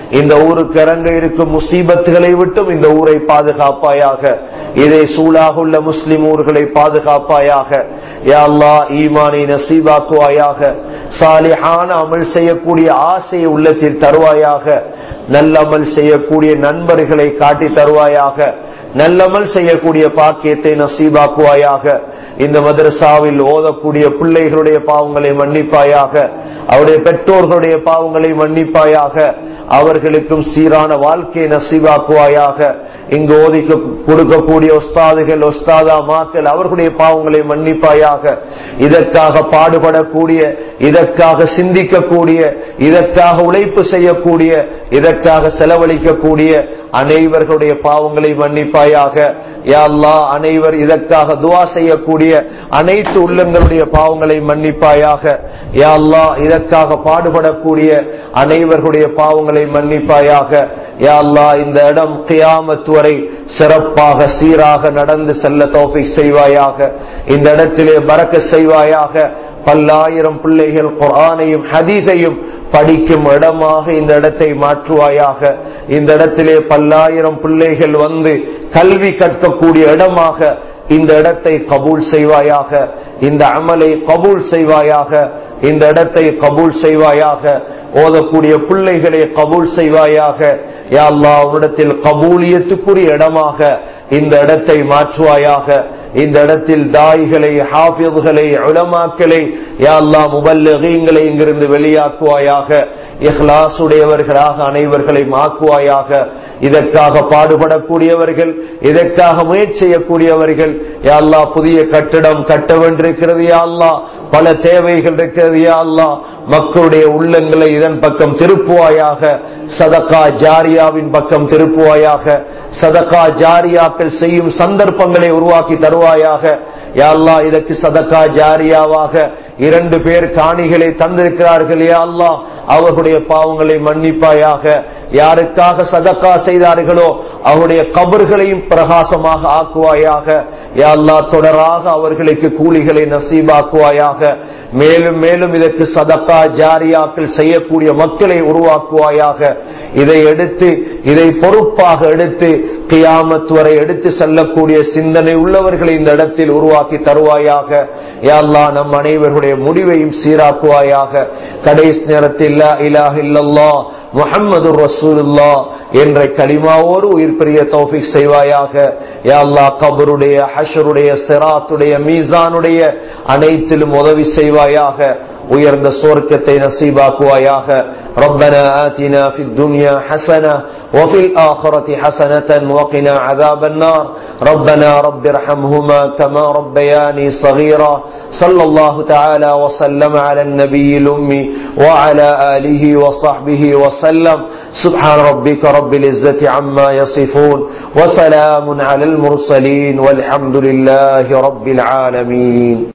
இந்த ஊருக்கு இறங்க இருக்கும் முசீபத்துகளை விட்டும் இந்த ஊரை பாதுகாப்பாயாக. இதை சூழாக உள்ள முஸ்லிம் ஊர்களை பாதுகாப்பாயாக. யா அல்லாஹ் ஈமானை நசீபாக்குவாயாக. சாலிஹான அமல் செய்யக்கூடிய ஆசையை உள்ளத்தில் தருவாயாக. நல்லமல் செய்யக்கூடிய நண்பர்களை காட்டி தருவாயாக. நல்லமல் செய்யக்கூடிய பாக்கியத்தை நசீபாக்குவாயாக. இந்த மதரசாவில் ஓதக்கூடிய பிள்ளைகளுடைய பாவங்களை மன்னிப்பாயாக. அவருடைய பெற்றோர்களுடைய பாவங்களை மன்னிப்பாயாக. அவர்களுக்கும் சீரான வாழ்க்கையை நசீபாக்குவாயாக. இங்கு ஓதி கொடுக்கக்கூடிய உஸ்தாதுகள் உஸ்தாதா மாக்கள் அவர்களுடைய பாவங்களை மன்னிப்பாயாக. இதற்காக பாடுபடக்கூடிய, இதற்காக சிந்திக்கக்கூடிய, இதற்காக உழைப்பு செய்யக்கூடிய, இதற்காக செலவழிக்கக்கூடிய அனைவர்களுடைய பாவங்களை மன்னிப்பாயாக. யா அல்லாஹ் அனைவர் இதற்காக துஆ செய்யக்கூடிய அனைத்து உள்ளங்களுடைய பாவங்களை மன்னிப்பாயாக. யா அல்லாஹ் இதற்காக பாடுபடக்கூடிய அனைவர்களுடைய பாவங்களை மன்னிப்பாயாக. யா அல்லாஹ் இந்த இடம் கியாமத் வரை சிறப்பாக சீராக நடந்து செல்ல தௌஃபீக் செய்வாயாக. இந்த இடத்திலே பரக்கத் செய்வாயாக. பல்லாயிரம் பிள்ளைகள் குர்ஆனையும் ஹதீஸையும் படிக்கும் இடமாக இந்த இடத்தை மாற்றுவாயாக. இந்த இடத்திலே பல்லாயிரம் பிள்ளைகள் வந்து கல்வி கற்கக்கூடிய இடமாக இந்த இடத்தை கபூல் செய்வாயாக. இந்த அமலை கபூல் செய்வாயாக. இந்த இடத்தை கபூல் செய்வாயாக. ஓதக்கூடிய பிள்ளைகளை கபூல் செய்வாயாக. யா அல்லாஹ் உன்னிடத்தில் கபூலியத்துக்குரிய இடமாக இந்த இடத்தை மாற்றுவாயாக. இந்த இடத்தில் தாயிகளை, ஹாஃபிதுகளை, உலமாக்களை, யா அல்லாஹ் முபல்லிகீன்களை இங்கிருந்து வெளியாக்குவாயாக. இஹ்லாசுடையவர்களாக அனைவர்களை ஆக்குவாயாக. இதற்காக பாடுபடக்கூடியவர்கள், இதற்காக முயற்சி செய்யக்கூடியவர்கள், யா அல்லாஹ் புதிய கட்டிடம் கட்ட வேண்டியிருக்கிறது யா அல்லாஹ், பல தேவைகள் இருக்கிறது யா அல்லாஹ், மக்களுடைய உள்ளங்களை இதன் பக்கம் திருப்புவாயாக. சதகா ஜாரியாவின் பக்கம் திருப்புவாயாக. சதகா ஜாரியாக்கள் செய்யும் சந்தர்ப்பங்களை உருவாக்கி தருவாயாக. யா அல்லாஹ் இதற்கு சதகா ஜாரியாவாக 2 பேர் காணிகளை தந்திருக்கிறார்கள் யா அல்லாஹ், அவர்களுடைய பாவங்களை மன்னிப்பாயாக. யாருக்காக சதகா செய்தார்களோ அவருடைய கபர்களையும் பிரகாசமாக ஆக்குவாயாக. யா அல்லாஹ் தொடராக அவர்களுக்கு கூலிகளை நசீபாக்குவாயாக. மேலும் மேலும் இதற்கு சதகா ஜாரியாக்கள் செய்யக்கூடிய மக்களை உருவாக்குவாயாக. இதை எடுத்து, இதை பொறுப்பாக எடுத்து கியாமத் வரை எடுத்து செல்லக்கூடிய சிந்தனை உள்ளவர்களை இந்த இடத்தில் உருவாக்கி தருவாயாக. யா அல்லாஹ் நம் அனைவர்களுடைய முடிவையும் சீராக்குவாயாக. கடைசி நேரத்தில் லா இலாஹ இல்லல்லாஹ் முஹம்மது ரசூலுல்லாஹ் என்ற கலிமாவோடு உயிர் பிரிய தௌஃபீக் செய்வாயாக. யா அல்லாஹ் கபருடைய, ஹஷருடைய, சிராத்துடைய, மீசானுடைய அனைத்திலும் உதவி செய்வாயாக. உயர்ந்த சொர்க்கத்தை நசீபாக்குவாயாக. ربنا آتنا في الدنيا حسنة وفي الآخرة حسنة وقنا عذاب النار. ربنا رب ارحمهما كما ربياني صغيرا. صلى الله تعالى وسلم على النبي الأمي وعلى آله وصحبه وسلم. سبحان ربك رب العزة عما يصفون وسلام على المرسلين والحمد لله رب العالمين.